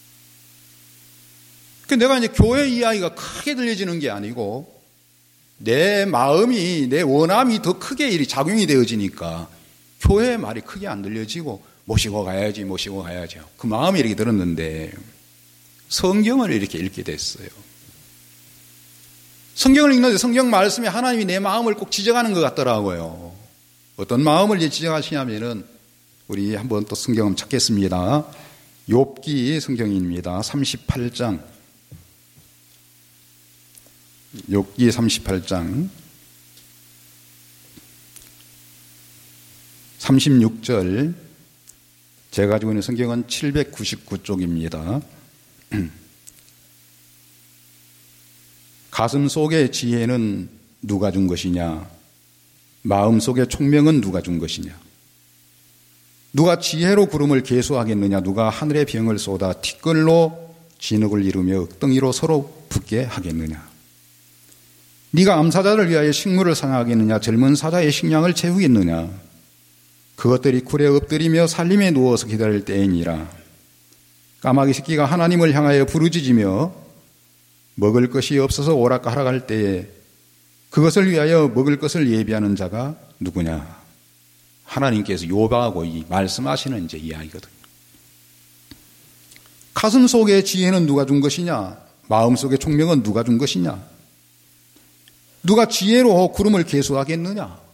그 내가 이제 교회 이야기가 크게 들려지는 게 아니고 내 마음이, 내 원함이 더 크게 일이 작용이 되어지니까 교회 말이 크게 안 들려지고 모시고 가야지 모시고 가야지 그 마음이 이렇게 들었는데, 성경을 이렇게 읽게 됐어요. 성경을 읽는데 성경 말씀에 하나님이 내 마음을 꼭 지적하는 것 같더라고요. 어떤 마음을 이제 지적하시냐면은, 우리 한번 또 성경 찾겠습니다. 욥기 성경입니다. 삼십팔 장. 욥기 삼십팔 장 삼십육 절. 제가 가지고 있는 성경은 칠백구십구 쪽입니다. 가슴 속의 지혜는 누가 준 것이냐? 마음 속의 총명은 누가 준 것이냐? 누가 지혜로 구름을 계수하겠느냐? 누가 하늘의 병을 쏟아 티끌로 진흙을 이루며 흙덩이로 서로 붙게 하겠느냐? 네가 암사자를 위하여 식물을 사냥하겠느냐? 젊은 사자의 식량을 채우겠느냐? 그것들이 굴에 엎드리며 살림에 누워서 기다릴 때이니라. 까마귀 새끼가 하나님을 향하여 부르짖으며 먹을 것이 없어서 오락가락할 때에 그것을 위하여 먹을 것을 예비하는 자가 누구냐? 하나님께서 욥하고 이 말씀하시는 이제 이야기거든요. 가슴 속의 지혜는 누가 준 것이냐? 마음 속의 총명은 누가 준 것이냐? 누가 지혜로 구름을 계수하겠느냐?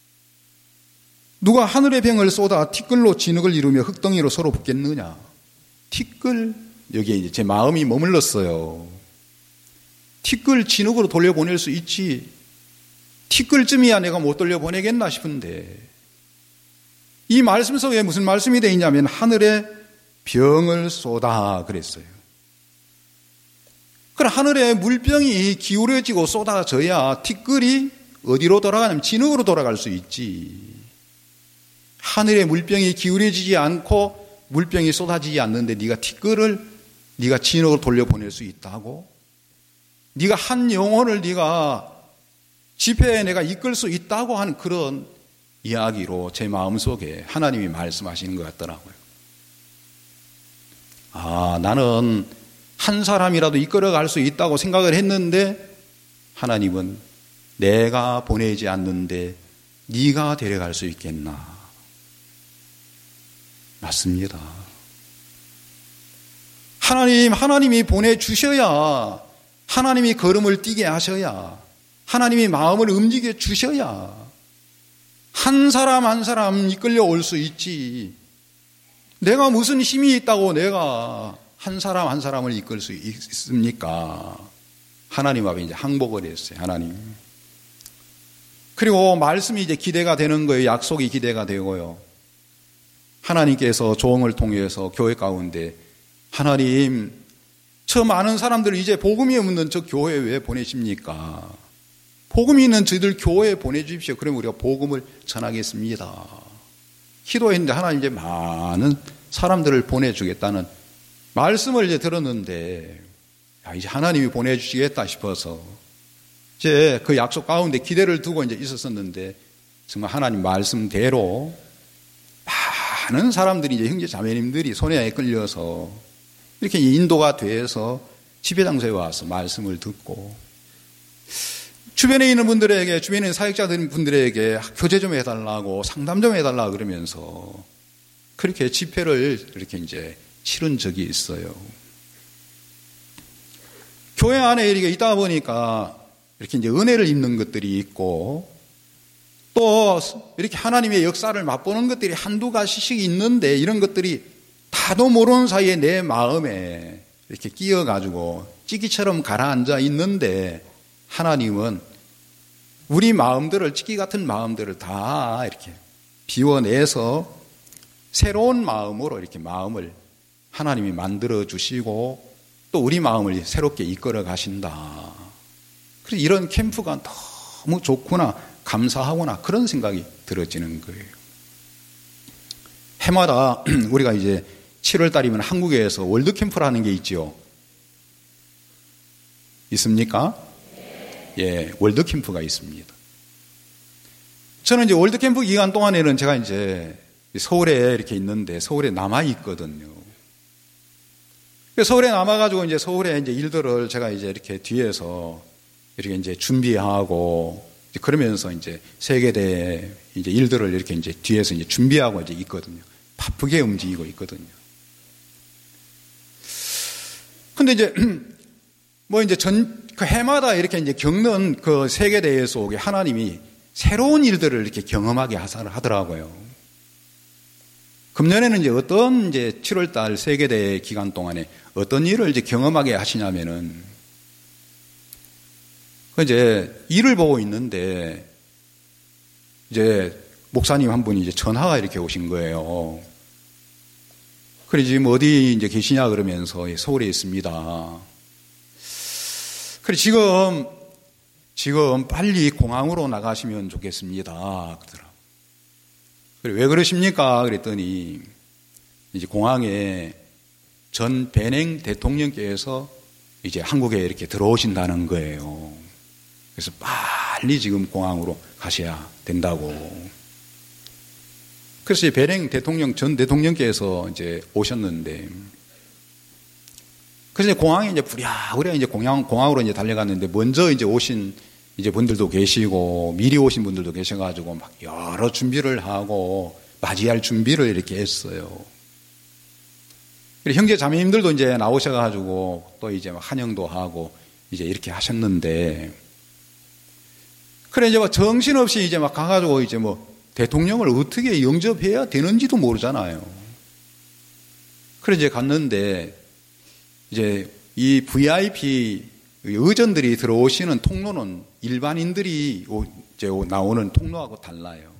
누가 하늘의 병을 쏟아 티끌로 진흙을 이루며 흙덩이로 서로 붙겠느냐? 티끌, 여기에 이제 제 마음이 머물렀어요. 티끌 진흙으로 돌려보낼 수 있지. 티끌쯤이야 내가 못 돌려보내겠나 싶은데, 이 말씀 속에 무슨 말씀이 되어 있냐면 하늘에 병을 쏟아 그랬어요. 그럼 하늘에 물병이 기울어지고 쏟아져야 티끌이 어디로 돌아가냐면 진흙으로 돌아갈 수 있지. 하늘에 물병이 기울여지지 않고 물병이 쏟아지지 않는데 네가 티끌을, 네가 진흙으로 돌려보낼 수 있다고? 네가 한 영혼을 네가 집회에 내가 이끌 수 있다고 하는 그런 이야기로 제 마음속에 하나님이 말씀하시는 것 같더라고요. 아, 나는 한 사람이라도 이끌어갈 수 있다고 생각을 했는데 하나님은 내가 보내지 않는데 네가 데려갈 수 있겠나? 맞습니다. 하나님, 하나님이 보내주셔야, 하나님이 걸음을 뛰게 하셔야, 하나님이 마음을 움직여 주셔야 한 사람 한 사람 이끌려 올 수 있지. 내가 무슨 힘이 있다고 내가 한 사람 한 사람을 이끌 수 있습니까? 하나님 앞에 이제 항복을 했어요. 하나님. 그리고 말씀이 이제 기대가 되는 거예요. 약속이 기대가 되고요. 하나님께서 종을 통해서 교회 가운데 하나님 저 많은 사람들을 이제 복음이 없는 저 교회에 왜 보내십니까? 복음이 있는 저희들 교회에 보내주십시오. 그러면 우리가 복음을 전하겠습니다. 기도했는데 하나님 이제 많은 사람들을 보내주겠다는 말씀을 이제 들었는데, 야, 이제 하나님이 보내주시겠다 싶어서 이제 그 약속 가운데 기대를 두고 이제 있었었는데, 정말 하나님 말씀대로 많은 사람들이 이제 형제 자매님들이 손에 끌려서 이렇게 인도가 돼서 집회 장소에 와서 말씀을 듣고, 주변에 있는 분들에게, 주변에 있는 사역자들 분들에게 교제 좀 해달라고, 상담 좀 해달라고 그러면서 그렇게 집회를 이렇게 이제 치른 적이 있어요. 교회 안에 이렇게 있다 보니까 이렇게 이제 은혜를 입는 것들이 있고, 또 이렇게 하나님의 역사를 맛보는 것들이 한두 가지씩 있는데, 이런 것들이 다도 모르는 사이에 내 마음에 이렇게 끼어가지고 찌기처럼 가라앉아 있는데, 하나님은 우리 마음들을, 찌기 같은 마음들을 다 이렇게 비워내서 새로운 마음으로 이렇게 마음을 하나님이 만들어 주시고, 또 우리 마음을 새롭게 이끌어 가신다. 그래서 이런 캠프가 너무 좋구나, 감사하구나, 그런 생각이 들어지는 거예요. 해마다 우리가 이제 칠월 달이면 한국에서 월드 캠프라는 게 있죠. 있습니까? 예, 월드 캠프가 있습니다. 저는 이제 월드 캠프 기간 동안에는 제가 이제 서울에 이렇게 있는데, 서울에 남아 있거든요. 서울에 남아가지고 이제 서울에 이제 일들을 제가 이제 이렇게 뒤에서 이렇게 이제 준비하고, 이제 그러면서 이제 세계대 이제 일들을 이렇게 이제 뒤에서 이제 준비하고 이제 있거든요. 바쁘게 움직이고 있거든요. 근데 이제 뭐 이제 전, 그 해마다 이렇게 이제 겪는 그 세계대회 속에 하나님이 새로운 일들을 이렇게 경험하게 하더라고요. 금년에는 이제 어떤 이제 칠월 달 세계대회 기간 동안에 어떤 일을 이제 경험하게 하시냐면은, 그 이제 일을 보고 있는데, 이제 목사님 한 분이 이제 전화가 이렇게 오신 거예요. 그래, 지금 어디 이제 계시냐 그러면서 서울에 있습니다. 그래, 지금, 지금 빨리 공항으로 나가시면 좋겠습니다. 그러더라고요. 그래, 왜 그러십니까? 그랬더니, 이제 공항에 전 베냉 대통령께서 이제 한국에 이렇게 들어오신다는 거예요. 그래서 빨리 지금 공항으로 가셔야 된다고. 그래서 베냉 대통령, 전 대통령께서 이제 오셨는데, 그래서 공항에 이제 부랴부랴 이제 공항, 공항으로 이제 달려갔는데, 먼저 이제 오신 이제 분들도 계시고, 미리 오신 분들도 계셔가지고, 막 여러 준비를 하고, 맞이할 준비를 이렇게 했어요. 형제 자매님들도 이제 나오셔가지고, 또 이제 막 환영도 하고, 이제 이렇게 하셨는데, 그래, 이제 막 정신없이 이제 막 가가지고 이제 뭐 대통령을 어떻게 영접해야 되는지도 모르잖아요. 그래, 이제 갔는데, 이제 이 브이아이피 의전들이 들어오시는 통로는 일반인들이 이제 나오는 통로하고 달라요.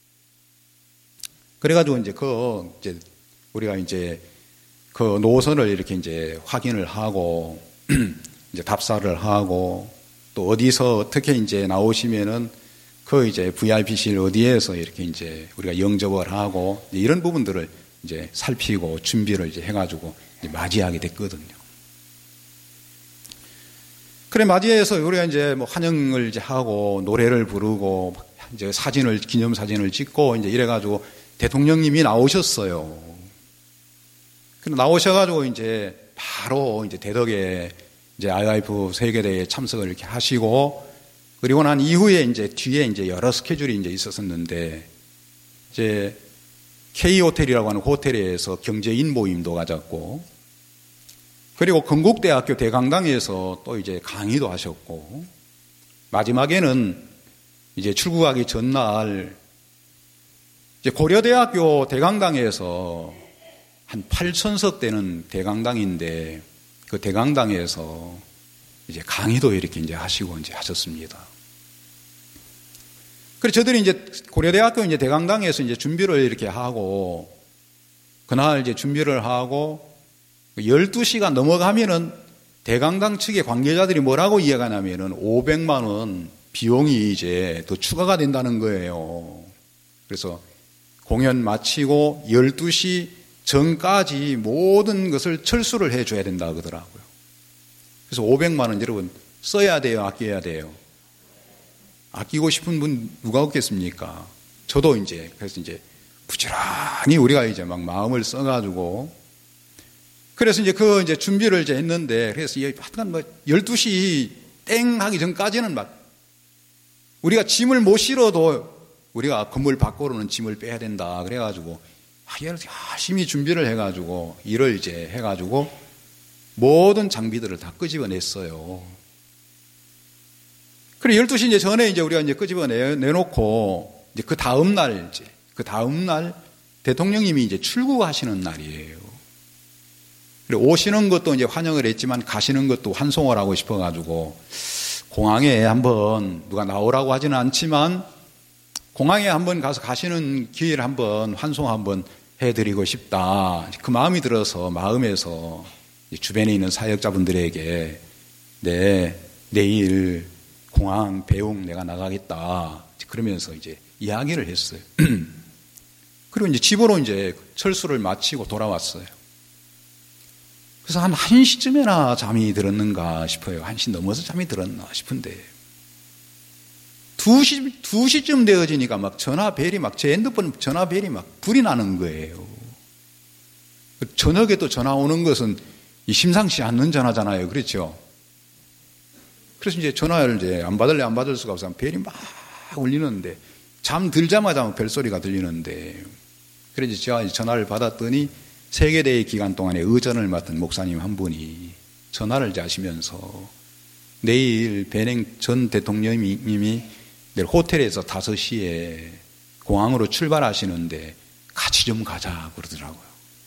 그래가지고 이제 그, 이제 우리가 이제 그 노선을 이렇게 이제 확인을 하고, 이제 답사를 하고, 또 어디서 어떻게 이제 나오시면은 그 이제 브이아이피실 어디에서 이렇게 이제 우리가 영접을 하고, 이런 부분들을 이제 살피고 준비를 이제 해가지고 이제 맞이하게 됐거든요. 그래, 맞이해서 우리가 이제 뭐 환영을 이제 하고 노래를 부르고 이제 사진을, 기념사진을 찍고 이제 이래가지고 대통령님이 나오셨어요. 그래, 나오셔가지고 이제 바로 이제 대덕에 이제 아이와이에프 세계대회에 참석을 이렇게 하시고, 그리고 난 이후에 이제 뒤에 이제 여러 스케줄이 이제 있었었는데, 이제 K 호텔이라고 하는 호텔에서 경제인 모임도 가졌고, 그리고 건국대학교 대강당에서 또 이제 강의도 하셨고, 마지막에는 이제 출국하기 전날 이제 고려대학교 대강당에서 한 팔천석 되는 대강당인데, 그 대강당에서 이제 강의도 이렇게 이제 하시고 이제 하셨습니다. 그래서 저들이 이제 고려대학교 이제 대강당에서 이제 준비를 이렇게 하고, 그날 이제 준비를 하고, 열두 시가 넘어가면은 대강당 측의 관계자들이 뭐라고 이해가냐면은 오백만 원 비용이 이제 더 추가가 된다는 거예요. 그래서 공연 마치고 열두 시 전까지 모든 것을 철수를 해줘야 된다 그러더라고요. 그래서 오백만 원 여러분 써야 돼요, 아껴야 돼요? 아끼고 싶은 분 누가 없겠습니까? 저도 이제 그래서 이제 부지런히 우리가 이제 막 마음을 써가지고 그래서 이제 그 이제 준비를 이제 했는데 그래서 하여간 뭐 열두 시 땡 하기 전까지는 막 우리가 짐을 못 실어도 우리가 건물 밖으로는 짐을 빼야 된다 그래가지고 열심히 준비를 해가지고 일을 이제 해가지고 모든 장비들을 다 끄집어냈어요. 그래 열두 시 이제 전에 이제 우리가 이제 끄집어내 내놓고 이제 그 다음 날 이제 그 다음 날 대통령님이 이제 출국하시는 날이에요. 그래 오시는 것도 이제 환영을 했지만 가시는 것도 환송을 하고 싶어가지고 공항에 한번 누가 나오라고 하지는 않지만 공항에 한번 가서 가시는 기회를 한번 환송 한번 해드리고 싶다. 그 마음이 들어서 마음에서 주변에 있는 사역자분들에게 네 내일 공항 배웅 내가 나가겠다. 그러면서 이제 이야기를 했어요. 그리고 이제 집으로 이제 철수를 마치고 돌아왔어요. 그래서 한 한 시쯤에나 잠이 들었는가 싶어요. 한 시 넘어서 잠이 들었나 싶은데 두 시, 두 시쯤 되어지니까 막 전화벨이 막 제 핸드폰 전화벨이 막 불이 나는 거예요. 저녁에 또 전화 오는 것은 심상치 않는 전화잖아요. 그렇죠? 그래서 이제 전화를 이제 안 받을래 안 받을 수가 없어서 벨이 막 울리는데 잠 들자마자 벨소리가 들리는데 그래서 제가 전화를 받았더니 세계대회 기간 동안에 의전을 맡은 목사님 한 분이 전화를 이제 하시면서 내일 배냉 전 대통령님이 내일 호텔에서 다섯 시에 공항으로 출발하시는데 같이 좀 가자 그러더라고요.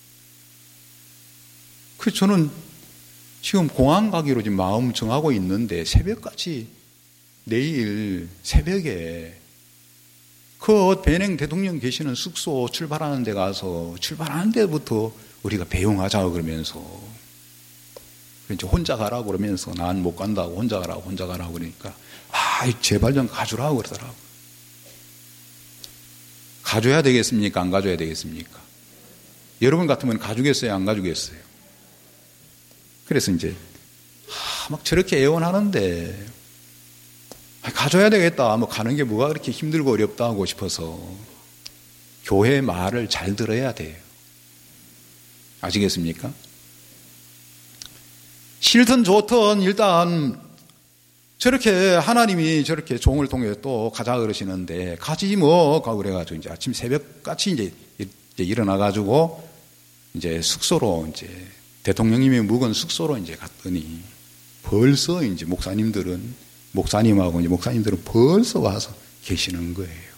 그래서 저는 지금 공항 가기로 지금 마음 정하고 있는데 새벽까지 내일 새벽에 그 배냉 대통령 계시는 숙소 출발하는 데 가서 출발하는 데부터 우리가 배웅하자고 그러면서 이제 혼자 가라고 그러면서 난 못 간다고 혼자 가라고 혼자 가라고 그러니까 아 제발 좀 가주라고 그러더라고. 가줘야 되겠습니까? 안 가줘야 되겠습니까? 여러분 같으면 가주겠어요? 안 가주겠어요? 그래서 이제 아, 막 저렇게 애원하는데 가줘야 되겠다. 뭐 가는 게 뭐가 그렇게 힘들고 어렵다 하고 싶어서 교회 말을 잘 들어야 돼요. 아시겠습니까? 싫든 좋든 일단 저렇게 하나님이 저렇게 종을 통해 또 가자 그러시는데 가지 뭐 그래가지고 이제 아침 새벽같이 이제, 이제 일어나가지고 이제 숙소로 이제 대통령님이 묵은 숙소로 이제 갔더니 벌써 이제 목사님들은 목사님하고 이제 목사님들은 벌써 와서 계시는 거예요.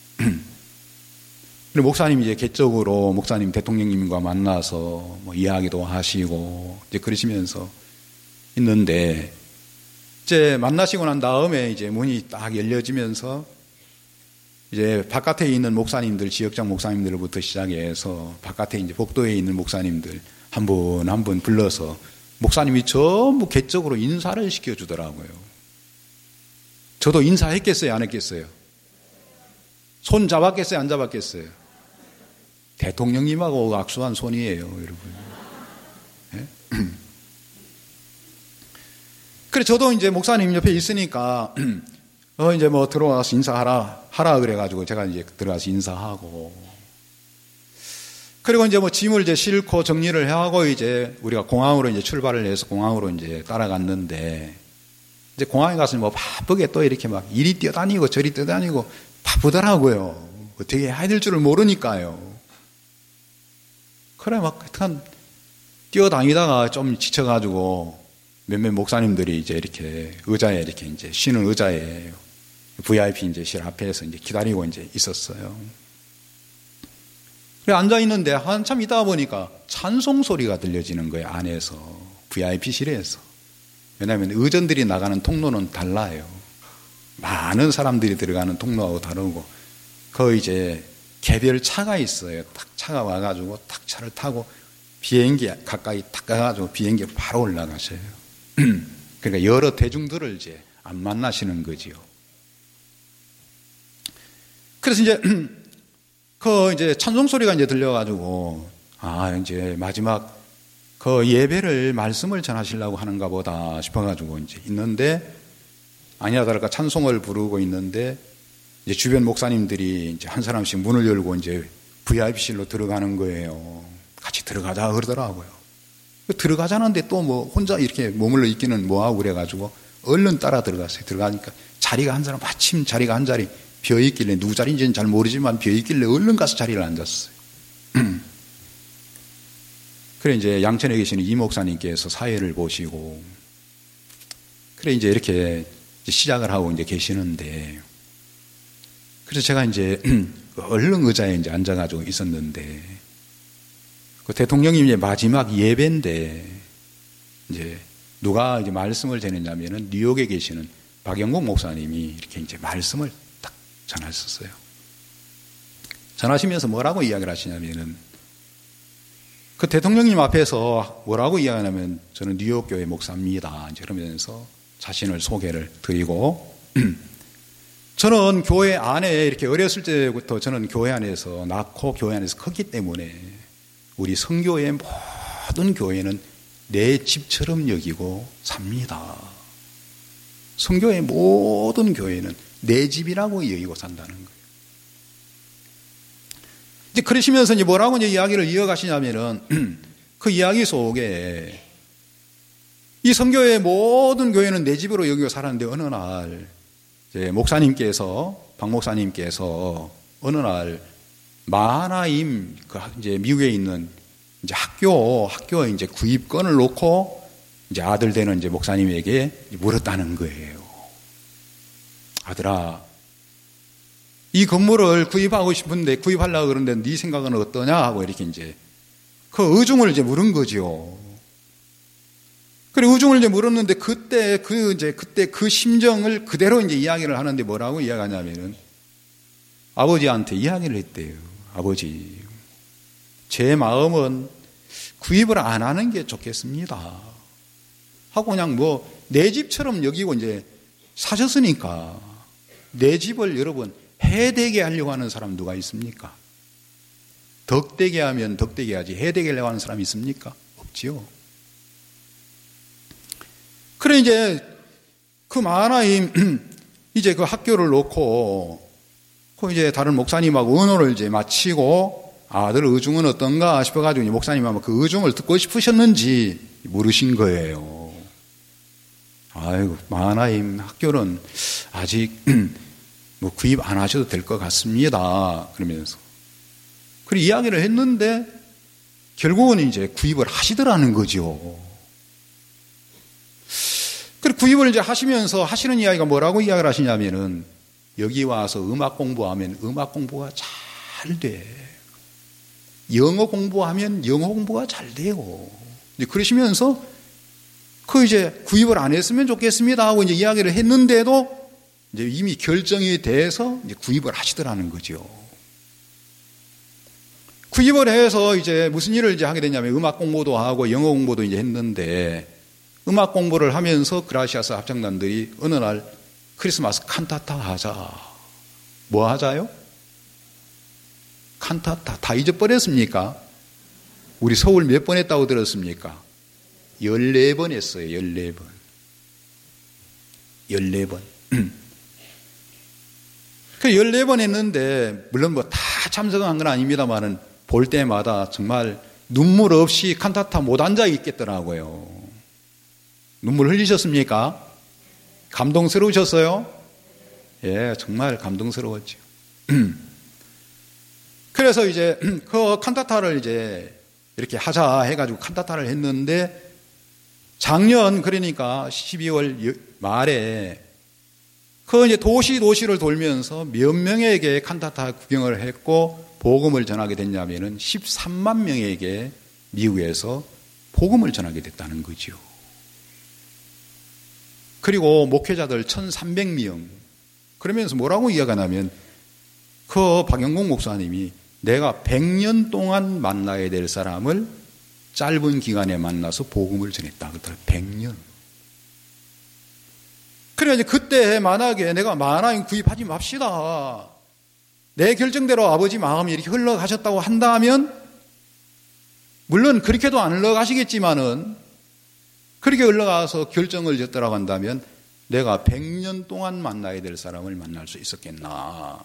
그리고 목사님이 이제 개적으로 목사님 대통령님과 만나서 뭐 이야기도 하시고 이제 그러시면서 있는데 이제 만나시고 난 다음에 이제 문이 딱 열려지면서 이제 바깥에 있는 목사님들, 지역장 목사님들부터 시작해서 바깥에 이제 복도에 있는 목사님들 한 분 한 분 불러서 목사님이 전부 개적으로 인사를 시켜주더라고요. 저도 인사했겠어요? 안 했겠어요? 손 잡았겠어요? 안 잡았겠어요? 대통령님하고 악수한 손이에요, 여러분. 네? 그래, 저도 이제 목사님 옆에 있으니까, 어, 이제 뭐 들어와서 인사하라, 하라 그래가지고 제가 이제 들어가서 인사하고. 그리고 이제 뭐 짐을 이제 싣고 정리를 하고 이제 우리가 공항으로 이제 출발을 해서 공항으로 이제 따라갔는데, 이제 공항에 가서 뭐 바쁘게 또 이렇게 막 이리 뛰어다니고 저리 뛰어다니고 바쁘더라고요. 어떻게 해야 될 줄을 모르니까요. 그래 막 하여튼 뛰어다니다가 좀 지쳐가지고 몇몇 목사님들이 이제 이렇게 의자에 이렇게 이제 쉬는 의자에 브이아이피 이제 실 앞에서 이제 기다리고 이제 있었어요. 그래 앉아 있는데 한참 있다 보니까 찬송 소리가 들려지는 거예요. 안에서 브이아이피실에서. 왜냐하면 의전들이 나가는 통로는 달라요. 많은 사람들이 들어가는 통로하고 다르고 그 이제 개별 차가 있어요. 딱 차가 와가지고 딱 차를 타고 비행기 가까이 딱 가가지고 비행기 바로 올라가셔요. 그러니까 여러 대중들을 이제 안 만나시는 거지요. 그래서 이제 그 이제 찬송 소리가 이제 들려가지고 아 이제 마지막 그 예배를 말씀을 전하시려고 하는가 보다 싶어가지고 이제 있는데 아니야 다를까 찬송을 부르고 있는데 이제 주변 목사님들이 이제 한 사람씩 문을 열고 이제 브이아이피실로 들어가는 거예요. 같이 들어가자 그러더라고요. 들어가자는데 또 뭐 혼자 이렇게 머물러 있기는 뭐하고 그래가지고 얼른 따라 들어갔어요. 들어가니까 자리가 한 사람 마침 자리가 한 자리 비어있길래 누구 자리인지는 잘 모르지만 비어있길래 얼른 가서 자리를 앉았어요. 그래 이제 양천에 계시는 이 목사님께서 사회를 보시고 그래 이제 이렇게 이제 시작을 하고 이제 계시는데 그래서 제가 이제 얼른 의자에 이제 앉아가지고 있었는데 그 대통령님 이제 마지막 예배인데 이제 누가 이제 말씀을 전했냐면은 뉴욕에 계시는 박영국 목사님이 이렇게 이제 말씀을 딱 전하셨어요. 전하시면서 뭐라고 이야기를 하시냐면은 그 대통령님 앞에서 뭐라고 이야기하냐면 저는 뉴욕 교회 목사입니다. 이제 그러면서 자신을 소개를 드리고 저는 교회 안에 이렇게 어렸을 때부터 저는 교회 안에서 낳고 교회 안에서 컸기 때문에 우리 성교의 모든 교회는 내 집처럼 여기고 삽니다. 성교의 모든 교회는 내 집이라고 여기고 산다는 거예요. 이제 그러시면서 이제 뭐라고 이제 이야기를 이어가시냐면은 그 이야기 속에 이 성교의 모든 교회는 내 집으로 여기고 살았는데 어느 날 이제 목사님께서 박 목사님께서 어느 날 마하나임 그 이제 미국에 있는 이제 학교 학교에 이제 구입권을 놓고 이제 아들 되는 이제 목사님에게 물었다는 거예요. 아들아, 이 건물을 구입하고 싶은데 구입하려고 그러는데 네 생각은 어떠냐 하고 이렇게 이제 그 의중을 이제 물은 거죠. 그래 의중을 이제 물었는데 그때 그 이제 그때 그 심정을 그대로 이제 이야기를 하는데 뭐라고 이야기하냐면은 아버지한테 이야기를 했대요. 아버지, 제 마음은 구입을 안 하는 게 좋겠습니다. 하고 그냥 뭐 내 집처럼 여기고 이제 사셨으니까 내 집을 여러분 해되게 하려고 하는 사람 누가 있습니까? 덕되게 하면 덕되게 하지 해되게 하려고 하는 사람이 있습니까? 없지요. 그래 이제 그 마하나임 이제 그 학교를 놓고 그 이제 다른 목사님하고 의논을 이제 마치고 아들 의중은 어떤가 싶어가지고 목사님하고 그 의중을 듣고 싶으셨는지 물으신 거예요. 아이고 마하나임 학교는 아직 뭐 구입 안 하셔도 될 것 같습니다. 그러면서 그 이야기를 했는데 결국은 이제 구입을 하시더라는 거죠. 그 구입을 이제 하시면서 하시는 이야기가 뭐라고 이야기를 하시냐면은 여기 와서 음악 공부하면 음악 공부가 잘 돼. 영어 공부하면 영어 공부가 잘 되고. 이제 그러시면서 그 이제 구입을 안 했으면 좋겠습니다 하고 이제 이야기를 했는데도 이제 이미 결정이 돼서 이제 구입을 하시더라는 거죠. 구입을 해서 이제 무슨 일을 이제 하게 됐냐면 음악 공부도 하고 영어 공부도 이제 했는데 음악 공부를 하면서 그라시아스 합창단들이 어느 날 크리스마스 칸타타 하자. 뭐 하자요? 칸타타. 다 잊어버렸습니까? 우리 서울 몇 번 했다고 들었습니까? 열네 번 했어요. 열네 번. 열네 번. 그 열네 번 했는데 물론 뭐 다 참석한 건 아닙니다만은 볼 때마다 정말 눈물 없이 칸타타 못 앉아 있겠더라고요. 눈물 흘리셨습니까? 감동스러우셨어요? 예, 정말 감동스러웠죠. 그래서 이제 그 칸타타를 이제 이렇게 하자 해가지고 칸타타를 했는데 작년 그러니까 십이월 말에 그 이제 도시 도시를 돌면서 몇 명에게 칸타타 구경을 했고 복음을 전하게 됐냐면은 십삼만 명에게 미국에서 복음을 전하게 됐다는 거죠. 그리고 목회자들 천삼백 명. 그러면서 뭐라고 이야기하냐면 그 박영국 목사님이 내가 백 년 동안 만나야 될 사람을 짧은 기간에 만나서 복음을 전했다. 그렇다. 백 년. 그래 이제 그때 만약에 내가 만화인 구입하지 맙시다. 내 결정대로 아버지 마음이 이렇게 흘러가셨다고 한다면, 물론 그렇게도 안 흘러가시겠지만은, 그렇게 흘러가서 결정을 졌더라고 한다면 내가 백 년 동안 만나야 될 사람을 만날 수 있었겠나.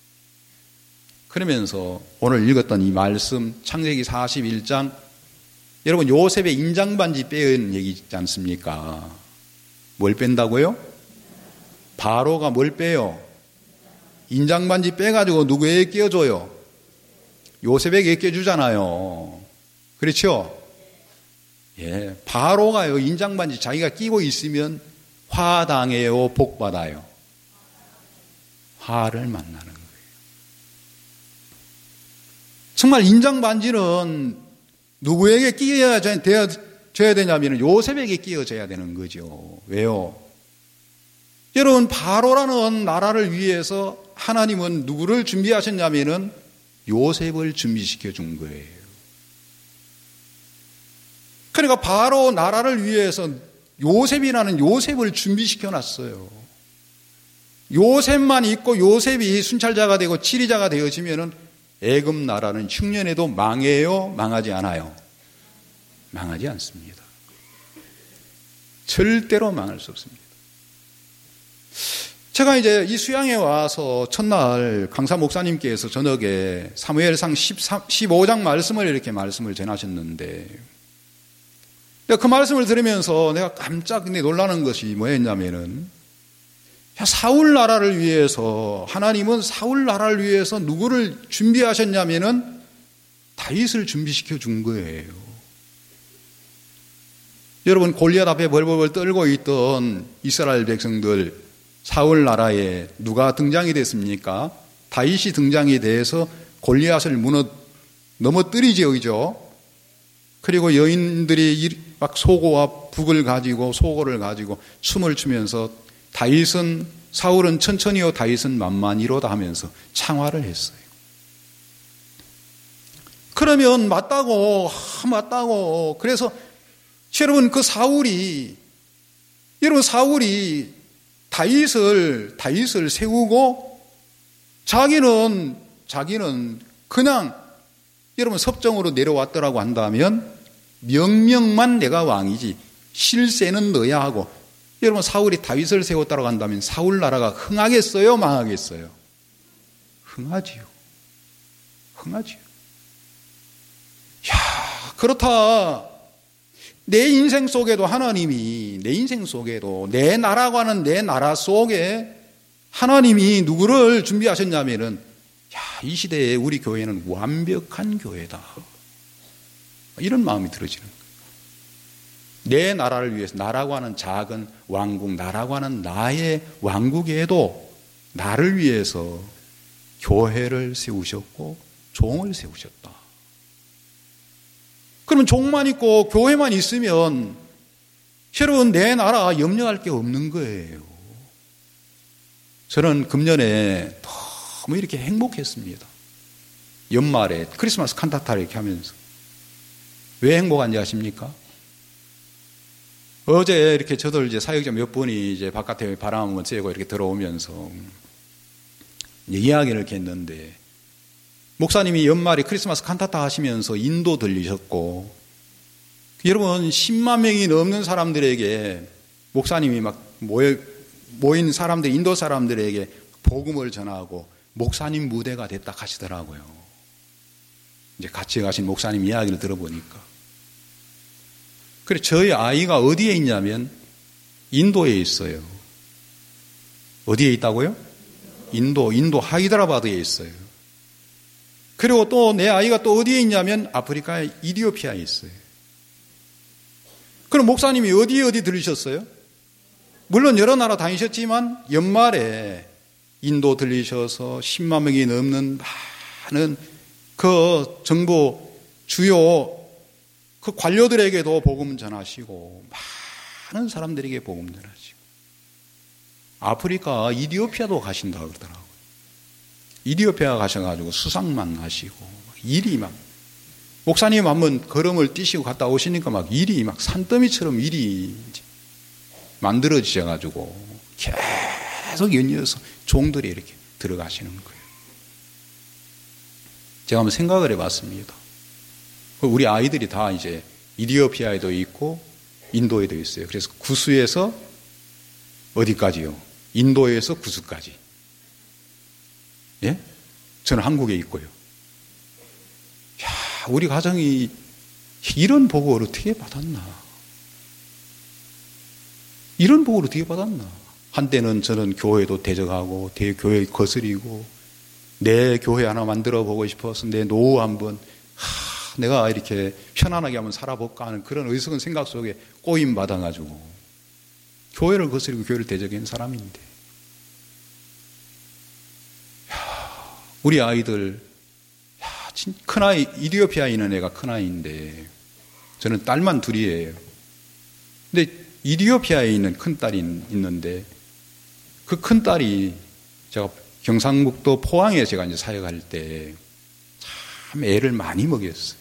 그러면서 오늘 읽었던 이 말씀, 창세기 사십일 장, 여러분 요셉의 인장반지 뺀 얘기 있지 않습니까? 뭘 뺀다고요? 바로가 뭘 빼요? 인장반지 빼가지고 누구에게 끼워줘요? 요셉에게 끼워주잖아요. 그렇죠? 예, 바로가요, 인장반지 자기가 끼고 있으면 화당해요, 복받아요? 화를 만나는 거예요. 정말 인장반지는 누구에게 끼워져야 되냐면 요셉에게 끼워져야 되는 거죠. 왜요? 여러분, 바로라는 나라를 위해서 하나님은 누구를 준비하셨냐면은 요셉을 준비시켜 준 거예요. 그러니까 바로 나라를 위해서 요셉이라는 요셉을 준비시켜 놨어요. 요셉만 있고 요셉이 순찰자가 되고 지리자가 되어지면은 애굽 나라는 흉년에도 망해요? 망하지 않아요? 망하지 않습니다. 절대로 망할 수 없습니다. 제가 이제 이 수양에 와서 첫날 강사 목사님께서 저녁에 사무엘상 십오 장 말씀을 이렇게 말씀을 전하셨는데, 그 말씀을 들으면서 내가 깜짝 놀라는 것이 뭐였냐면은, 사울 나라를 위해서, 하나님은 사울 나라를 위해서 누구를 준비하셨냐면은 다윗을 준비시켜 준 거예요. 여러분, 골리앗 앞에 벌벌벌 떨고 있던 이스라엘 백성들, 사울 나라에 누가 등장이 됐습니까? 다윗이 등장이 돼서 골리앗을 무너 넘어뜨리죠, 그죠? 그리고 여인들이 막 소고와 북을 가지고 소고를 가지고 춤을 추면서 다윗은, 사울은 천천히요 다윗은 만만히로다 하면서 창화를 했어요. 그러면 맞다고, 아, 맞다고. 그래서 여러분, 그 사울이, 여러분 사울이 다윗을 다윗을 세우고 자기는 자기는 그냥 여러분 섭정으로 내려왔더라고 한다면 명명만 내가 왕이지 실세는 너야 하고, 여러분 사울이 다윗을 세웠다고 한다면 사울 나라가 흥하겠어요, 망하겠어요? 흥하지요. 흥하지요. 야, 그렇다. 내 인생 속에도 하나님이, 내 인생 속에도 내 나라고 하는 내 나라 속에 하나님이 누구를 준비하셨냐면은, 야, 이 시대에 우리 교회는 완벽한 교회다. 이런 마음이 들어지는 거예요. 내 나라를 위해서, 나라고 하는 작은 왕국, 나라고 하는 나의 왕국에도 나를 위해서 교회를 세우셨고 종을 세우셨다. 그러면 종만 있고 교회만 있으면 여러분 내 나라 염려할 게 없는 거예요. 저는 금년에 너무 이렇게 행복했습니다. 연말에 크리스마스 칸타타를 이렇게 하면서. 왜 행복한지 아십니까? 어제 이렇게 저들 이제 사역자 몇 분이 이제 바깥에 바람 한번 쐬고 이렇게 들어오면서 이야기를 이렇게 했는데, 목사님이 연말에 크리스마스 칸타타 하시면서 인도 들리셨고, 여러분 십만 명이 넘는 사람들에게 목사님이 막 모여, 모인 사람들, 인도 사람들에게 복음을 전하고 목사님 무대가 됐다 하시더라고요. 이제 같이 가신 목사님 이야기를 들어보니까. 그래, 저희 아이가 어디에 있냐면 인도에 있어요. 어디에 있다고요? 인도, 인도 하이드라바드에 있어요. 그리고 또 내 아이가 또 어디에 있냐면 아프리카의 이디오피아에 있어요. 그럼 목사님이 어디 어디 들리셨어요? 물론 여러 나라 다니셨지만 연말에 인도 들리셔서 십만 명이 넘는 많은 그 정부 주요 그 관료들에게도 복음 전하시고 많은 사람들에게 복음 전하시고, 아프리카 이디오피아도 가신다 그러더라고요. 이디오피아 가셔가지고 수상만 하시고 일이 막, 목사님 한번 걸음을 뛰시고 갔다 오시니까 막 일이 막 산더미처럼 일이 만들어지셔가지고 계속 연이어서 종들이 이렇게 들어가시는 거예요. 제가 한번 생각을 해봤습니다. 우리 아이들이 다 이제 이디오피아에도 있고 인도에도 있어요. 그래서 구수에서 어디까지요? 인도에서 구수까지. 예? 저는 한국에 있고요. 야, 우리 가정이 이런 복을 어떻게 받았나? 이런 복을 어떻게 받았나? 한때는 저는 교회도 대적하고 교회 거스리고 내 교회 하나 만들어 보고 싶어서 내 노후 한번 하, 내가 이렇게 편안하게 한번 살아볼까 하는 그런 어리석은 생각 속에 꼬임 받아가지고 교회를 거스리고 교회를 대적한 사람인데 야, 우리 아이들 야, 큰아이 이디오피아에 있는 애가 큰아이인데 저는 딸만 둘이에요. 근데 이디오피아에 있는 큰딸이 있는데 그 큰딸이 제가 경상북도 포항에 제가 이제 사역할 때 참 애를 많이 먹였어요.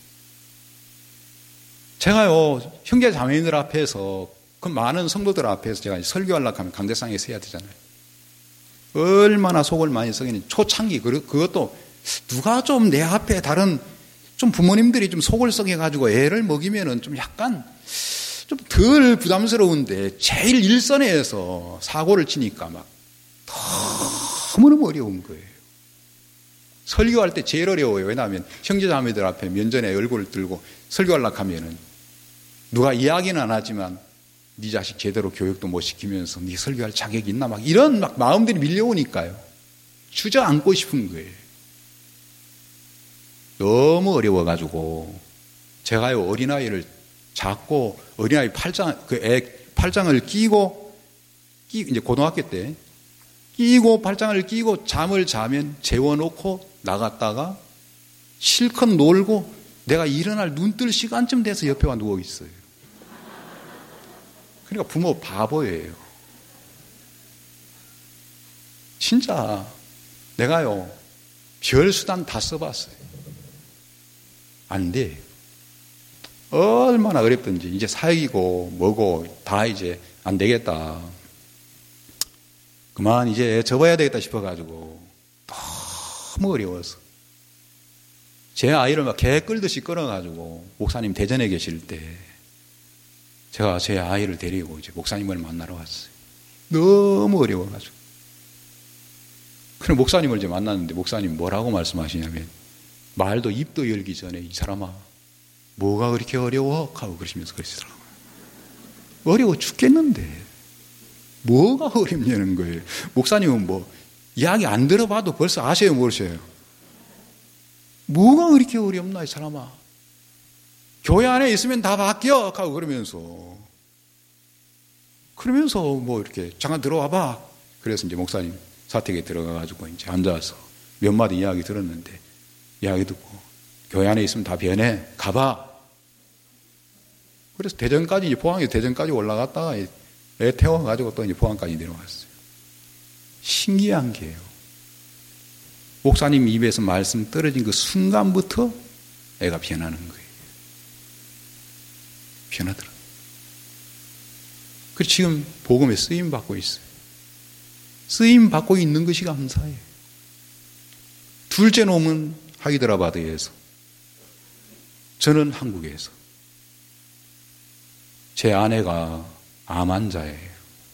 제가요, 형제 자매들 앞에서 그 많은 성도들 앞에서 제가 설교하려고 하면 강대상에 서야 되잖아요. 얼마나 속을 많이 썩이는 초창기, 그것도 누가 좀 내 앞에 다른 좀 부모님들이 좀 속을 썩여가지고 애를 먹이면은 좀 약간 좀 덜 부담스러운데 제일 일선에서 사고를 치니까 막 너무너무 어려운 거예요. 설교할 때 제일 어려워요. 왜냐하면 형제자매들 앞에 면전에 얼굴을 들고 설교하려고 하면은 누가 이야기는 안 하지만 네 자식 제대로 교육도 못 시키면서 네 설교할 자격이 있나 막 이런 막 마음들이 밀려오니까요. 주저앉고 싶은 거예요. 너무 어려워가지고 제가요 어린아이를 잡고 어린아이 팔짱 그 애 팔짱을 끼고 끼 이제 고등학교 때 끼고 팔짱을 끼고 잠을 자면 재워놓고 나갔다가 실컷 놀고 내가 일어날 눈 뜰 시간쯤 돼서 옆에 와 누워 있어요. 그러니까 부모 바보예요. 진짜 내가요 별 수단 다 써봤어요. 안 돼. 얼마나 어렵든지 이제 사역이고 뭐고 다 이제 안 되겠다. 그만 이제 접어야 되겠다 싶어가지고 너무 어려워서 제 아이를 막 개 끌듯이 끌어가지고 목사님 대전에 계실 때 제가 제 아이를 데리고 이제 목사님을 만나러 왔어요. 너무 어려워가지고. 그럼 목사님을 이제 만났는데 목사님 뭐라고 말씀하시냐면 말도 입도 열기 전에 이 사람아 뭐가 그렇게 어려워? 하고 그러시면서 그러시더라고요. 어려워 죽겠는데 뭐가 어렵냐는 거예요. 목사님은 뭐 이야기 안 들어봐도 벌써 아세요 모르세요? 뭐가 그렇게 어렵나 이 사람아. 교회 안에 있으면 다 바뀌어 하고 그러면서 그러면서 뭐 이렇게 잠깐 들어와봐. 그래서 이제 목사님 사택에 들어가가지고 이제 앉아서 몇 마디 이야기 들었는데 이야기 듣고 교회 안에 있으면 다 변해 가봐. 그래서 대전까지 이제 포항에 대전까지 올라갔다가 애 태워가지고 또 이제 포항까지 내려왔어요. 신기한 게요. 목사님 입에서 말씀 떨어진 그 순간부터 애가 변하는 거예요. 변하더라. 그래서 지금 복음에 쓰임 받고 있어요. 쓰임 받고 있는 것이 감사해요. 둘째 놈은 하이드라바드에서, 저는 한국에서. 제 아내가 암 환자예요.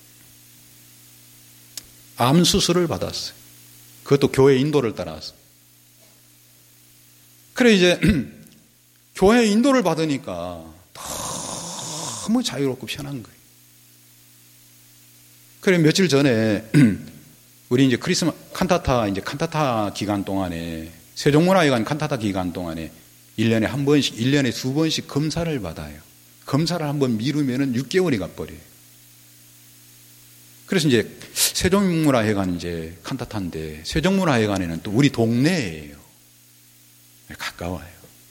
암 수술을 받았어요. 그것도 교회 인도를 따라서. 그래 이제 교회 인도를 받으니까 너무 자유롭고 편한 거예요. 그래 며칠 전에 우리 이제 크리스마스 칸타타 이제 칸타타 기간 동안에 세종문화회관 칸타타 기간 동안에 일 년에 한 번씩 일 년에 두 번씩 검사를 받아요. 검사를 한번 미루면은 육 개월이 가버려요. 그래서 이제 세종문화회관 이제 칸타타인데 세종문화회관에는 또 우리 동네예요. 가까워요.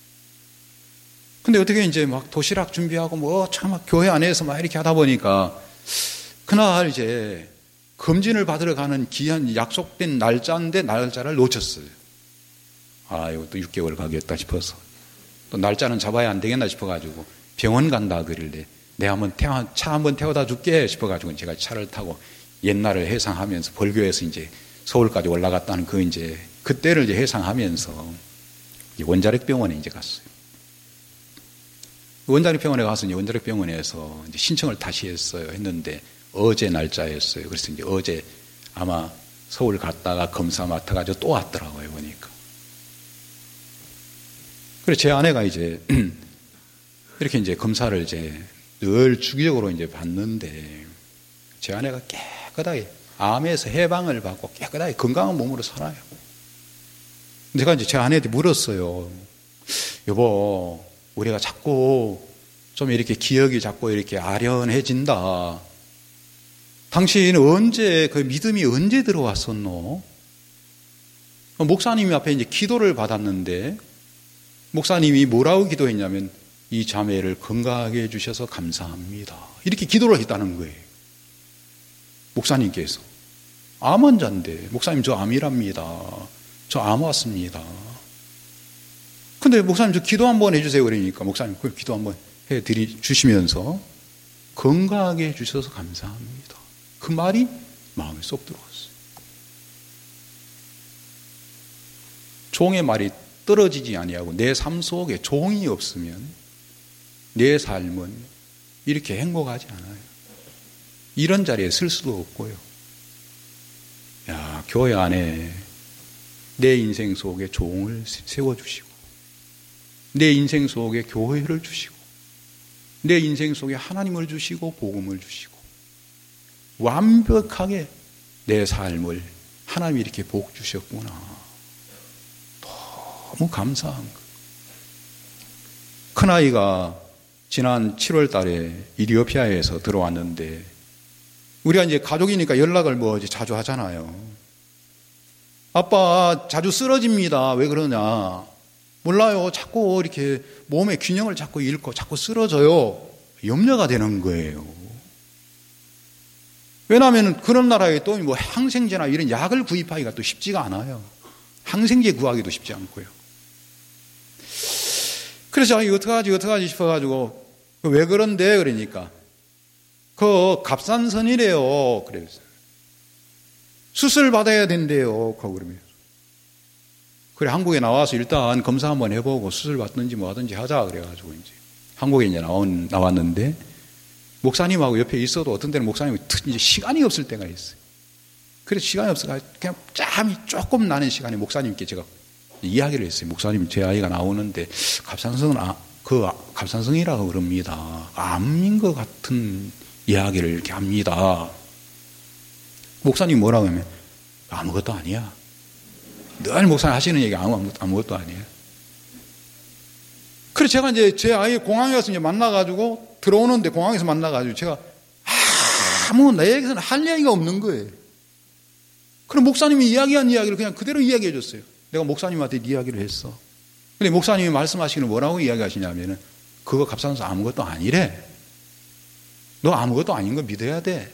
근데 어떻게 이제 막 도시락 준비하고 뭐 참 막 교회 안에서 막 이렇게 하다 보니까 그날 이제 검진을 받으러 가는 기한 약속된 날짜인데 날짜를 놓쳤어요. 아, 이거 또 육 개월 가겠다 싶어서 또 날짜는 잡아야 안 되겠나 싶어가지고 병원 간다 그러길래 내가 한번 태워, 차 한번 태워다 줄게 싶어가지고 제가 차를 타고 옛날을 회상하면서 벌교에서 이제 서울까지 올라갔다는 그 이제 그때를 이제 회상하면서 원자력 병원에 이제 갔어요. 원자력 병원에 가서 이제 원자력 병원에서 이제 신청을 다시 했어요. 했는데 어제 날짜였어요. 그래서 이제 어제 아마 서울 갔다가 검사 맡아가지고 또 왔더라고요, 보니까. 그래서 제 아내가 이제 이렇게 이제 검사를 이제 늘 주기적으로 이제 받는데 제 아내가 깨끗하게 암에서 해방을 받고 깨끗하게 건강한 몸으로 살아요. 제가 이제 제 아내한테 물었어요. 여보, 우리가 자꾸 좀 이렇게 기억이 자꾸 이렇게 아련해진다. 당신 언제, 그 믿음이 언제 들어왔었노? 목사님이 앞에 이제 기도를 받았는데, 목사님이 뭐라고 기도했냐면, 이 자매를 건강하게 해주셔서 감사합니다. 이렇게 기도를 했다는 거예요. 목사님께서. 암 환자인데, 목사님 저 암이랍니다. 저 암 왔습니다. 근데 목사님 저 기도 한번 해주세요. 그러니까 목사님 그 기도 한번 해드리, 주시면서 건강하게 해주셔서 감사합니다. 그 말이 마음에 쏙 들어왔어요. 종의 말이 떨어지지 아니하고 내 삶 속에 종이 없으면 내 삶은 이렇게 행복하지 않아요. 이런 자리에 쓸 수도 없고요. 야, 교회 안에 내 인생 속에 종을 세워주시고 내 인생 속에 교회를 주시고 내 인생 속에 하나님을 주시고 복음을 주시고 완벽하게 내 삶을 하나님이 이렇게 복 주셨구나. 너무 감사한 거. 큰아이가 지난 칠월 달에 이디오피아에서 들어왔는데 우리가 이제 가족이니까 연락을 뭐 자주 하잖아요. 아빠 자주 쓰러집니다. 왜 그러냐? 몰라요. 자꾸 이렇게 몸의 균형을 자꾸 잃고 자꾸 쓰러져요. 염려가 되는 거예요. 왜냐하면 그런 나라에 또 뭐 항생제나 이런 약을 구입하기가 또 쉽지가 않아요. 항생제 구하기도 쉽지 않고요. 그래서 이거 어떡하지 어떡하지 싶어가지고 왜 그런데 그러니까 그 갑상선이래요. 그래서 수술 받아야 된대요. 그러면서 그래 한국에 나와서 일단 검사 한번 해보고 수술 받든지 뭐 하든지 하자 그래가지고 이제 한국에 이제 나온 나왔는데 목사님하고 옆에 있어도 어떤 때는 목사님이 이제 시간이 없을 때가 있어요. 그래서 시간이 없어서 그냥 짬이 조금 나는 시간에 목사님께 제가 이야기를 했어요. 목사님 제 아이가 나오는데 갑상선은 아, 그 갑상선이라고 그럽니다. 암인 것 같은 이야기를 이렇게 합니다. 목사님 뭐라고 하면 아무것도 아니야. 늘 목사님 하시는 얘기 아무, 아무것도 아니에요. 그래서 제가 이제 제 아이 공항에 가서 이제 만나가지고 들어오는데 공항에서 만나가지고 제가 아무 내에게서는 할 이야기가 없는 거예요. 그럼 목사님이 이야기한 이야기를 그냥 그대로 이야기해 줬어요. 내가 목사님한테 이야기를 했어. 근데 목사님이 말씀하시기는 뭐라고 이야기하시냐면은 그거 갑상선 아무것도 아니래. 너 아무것도 아닌 거 믿어야 돼.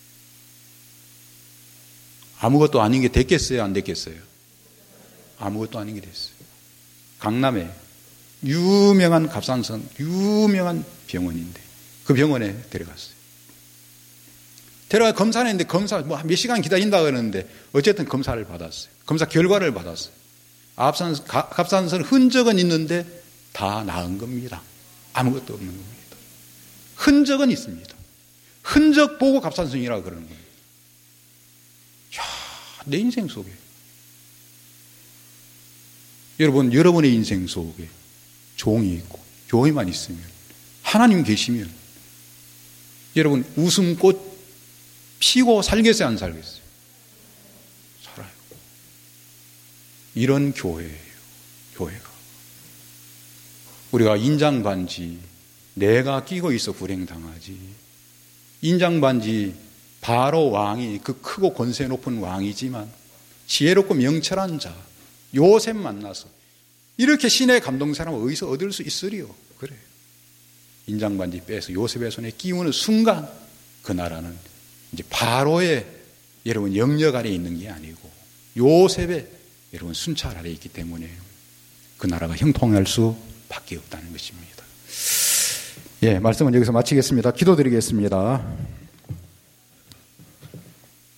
아무것도 아닌 게 됐겠어요? 안 됐겠어요? 아무것도 아닌 게 됐어요. 강남에 유명한 갑상선, 유명한 병원인데 그 병원에 데려갔어요. 데려가 검사를 했는데 검사 뭐 몇 시간 기다린다 그러는데 어쨌든 검사를 받았어요. 검사 결과를 받았어요. 갑상선, 갑상선 흔적은 있는데 다 나은 겁니다. 아무것도 없는 겁니다. 흔적은 있습니다. 흔적 보고 갑상선이라고 그러는 겁니다. 이야, 내 인생 속에 여러분, 여러분의 인생 속에 종이 있고 교회만 있으면 하나님 계시면 여러분 웃음꽃 피고 살겠어요? 안 살겠어요? 살아요. 이런 교회예요. 교회가. 우리가 인장반지 내가 끼고 있어 불행당하지. 인장반지 바로 왕이 그 크고 권세 높은 왕이지만 지혜롭고 명철한 자 요셉 만나서 이렇게 신의 감동사람을 어디서 얻을 수 있으리요? 그래요. 인장반지 빼서 요셉의 손에 끼우는 순간 그 나라는 이제 바로의 여러분 영역 아래에 있는 게 아니고 요셉의 여러분 순찰 아래에 있기 때문에 그 나라가 형통할 수밖에 없다는 것입니다. 예, 말씀은 여기서 마치겠습니다. 기도드리겠습니다.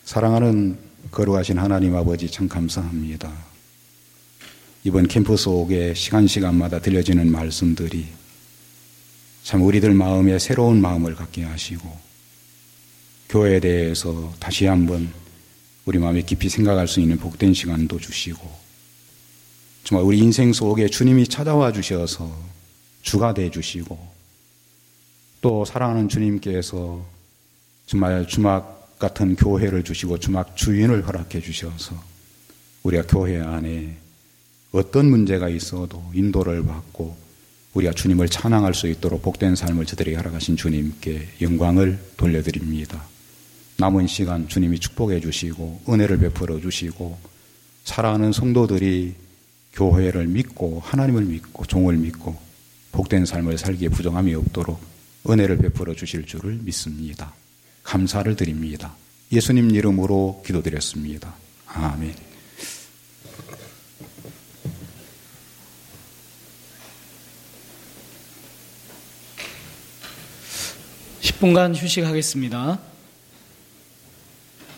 사랑하는 거룩하신 하나님 아버지 참 감사합니다. 이번 캠프 속에 시간시간마다 들려지는 말씀들이 참 우리들 마음에 새로운 마음을 갖게 하시고 교회에 대해서 다시 한번 우리 마음에 깊이 생각할 수 있는 복된 시간도 주시고 정말 우리 인생 속에 주님이 찾아와 주셔서 주가 돼 주시고 또 사랑하는 주님께서 정말 주막 같은 교회를 주시고 주막 주인을 허락해 주셔서 우리가 교회 안에 어떤 문제가 있어도 인도를 받고 우리가 주님을 찬양할 수 있도록 복된 삶을 저들에게 허락하신 주님께 영광을 돌려드립니다. 남은 시간 주님이 축복해 주시고 은혜를 베풀어 주시고 사랑하는 성도들이 교회를 믿고 하나님을 믿고 종을 믿고 복된 삶을 살기에 부정함이 없도록 은혜를 베풀어 주실 줄을 믿습니다. 감사를 드립니다. 예수님 이름으로 기도드렸습니다. 아멘. 십 분간 휴식하겠습니다.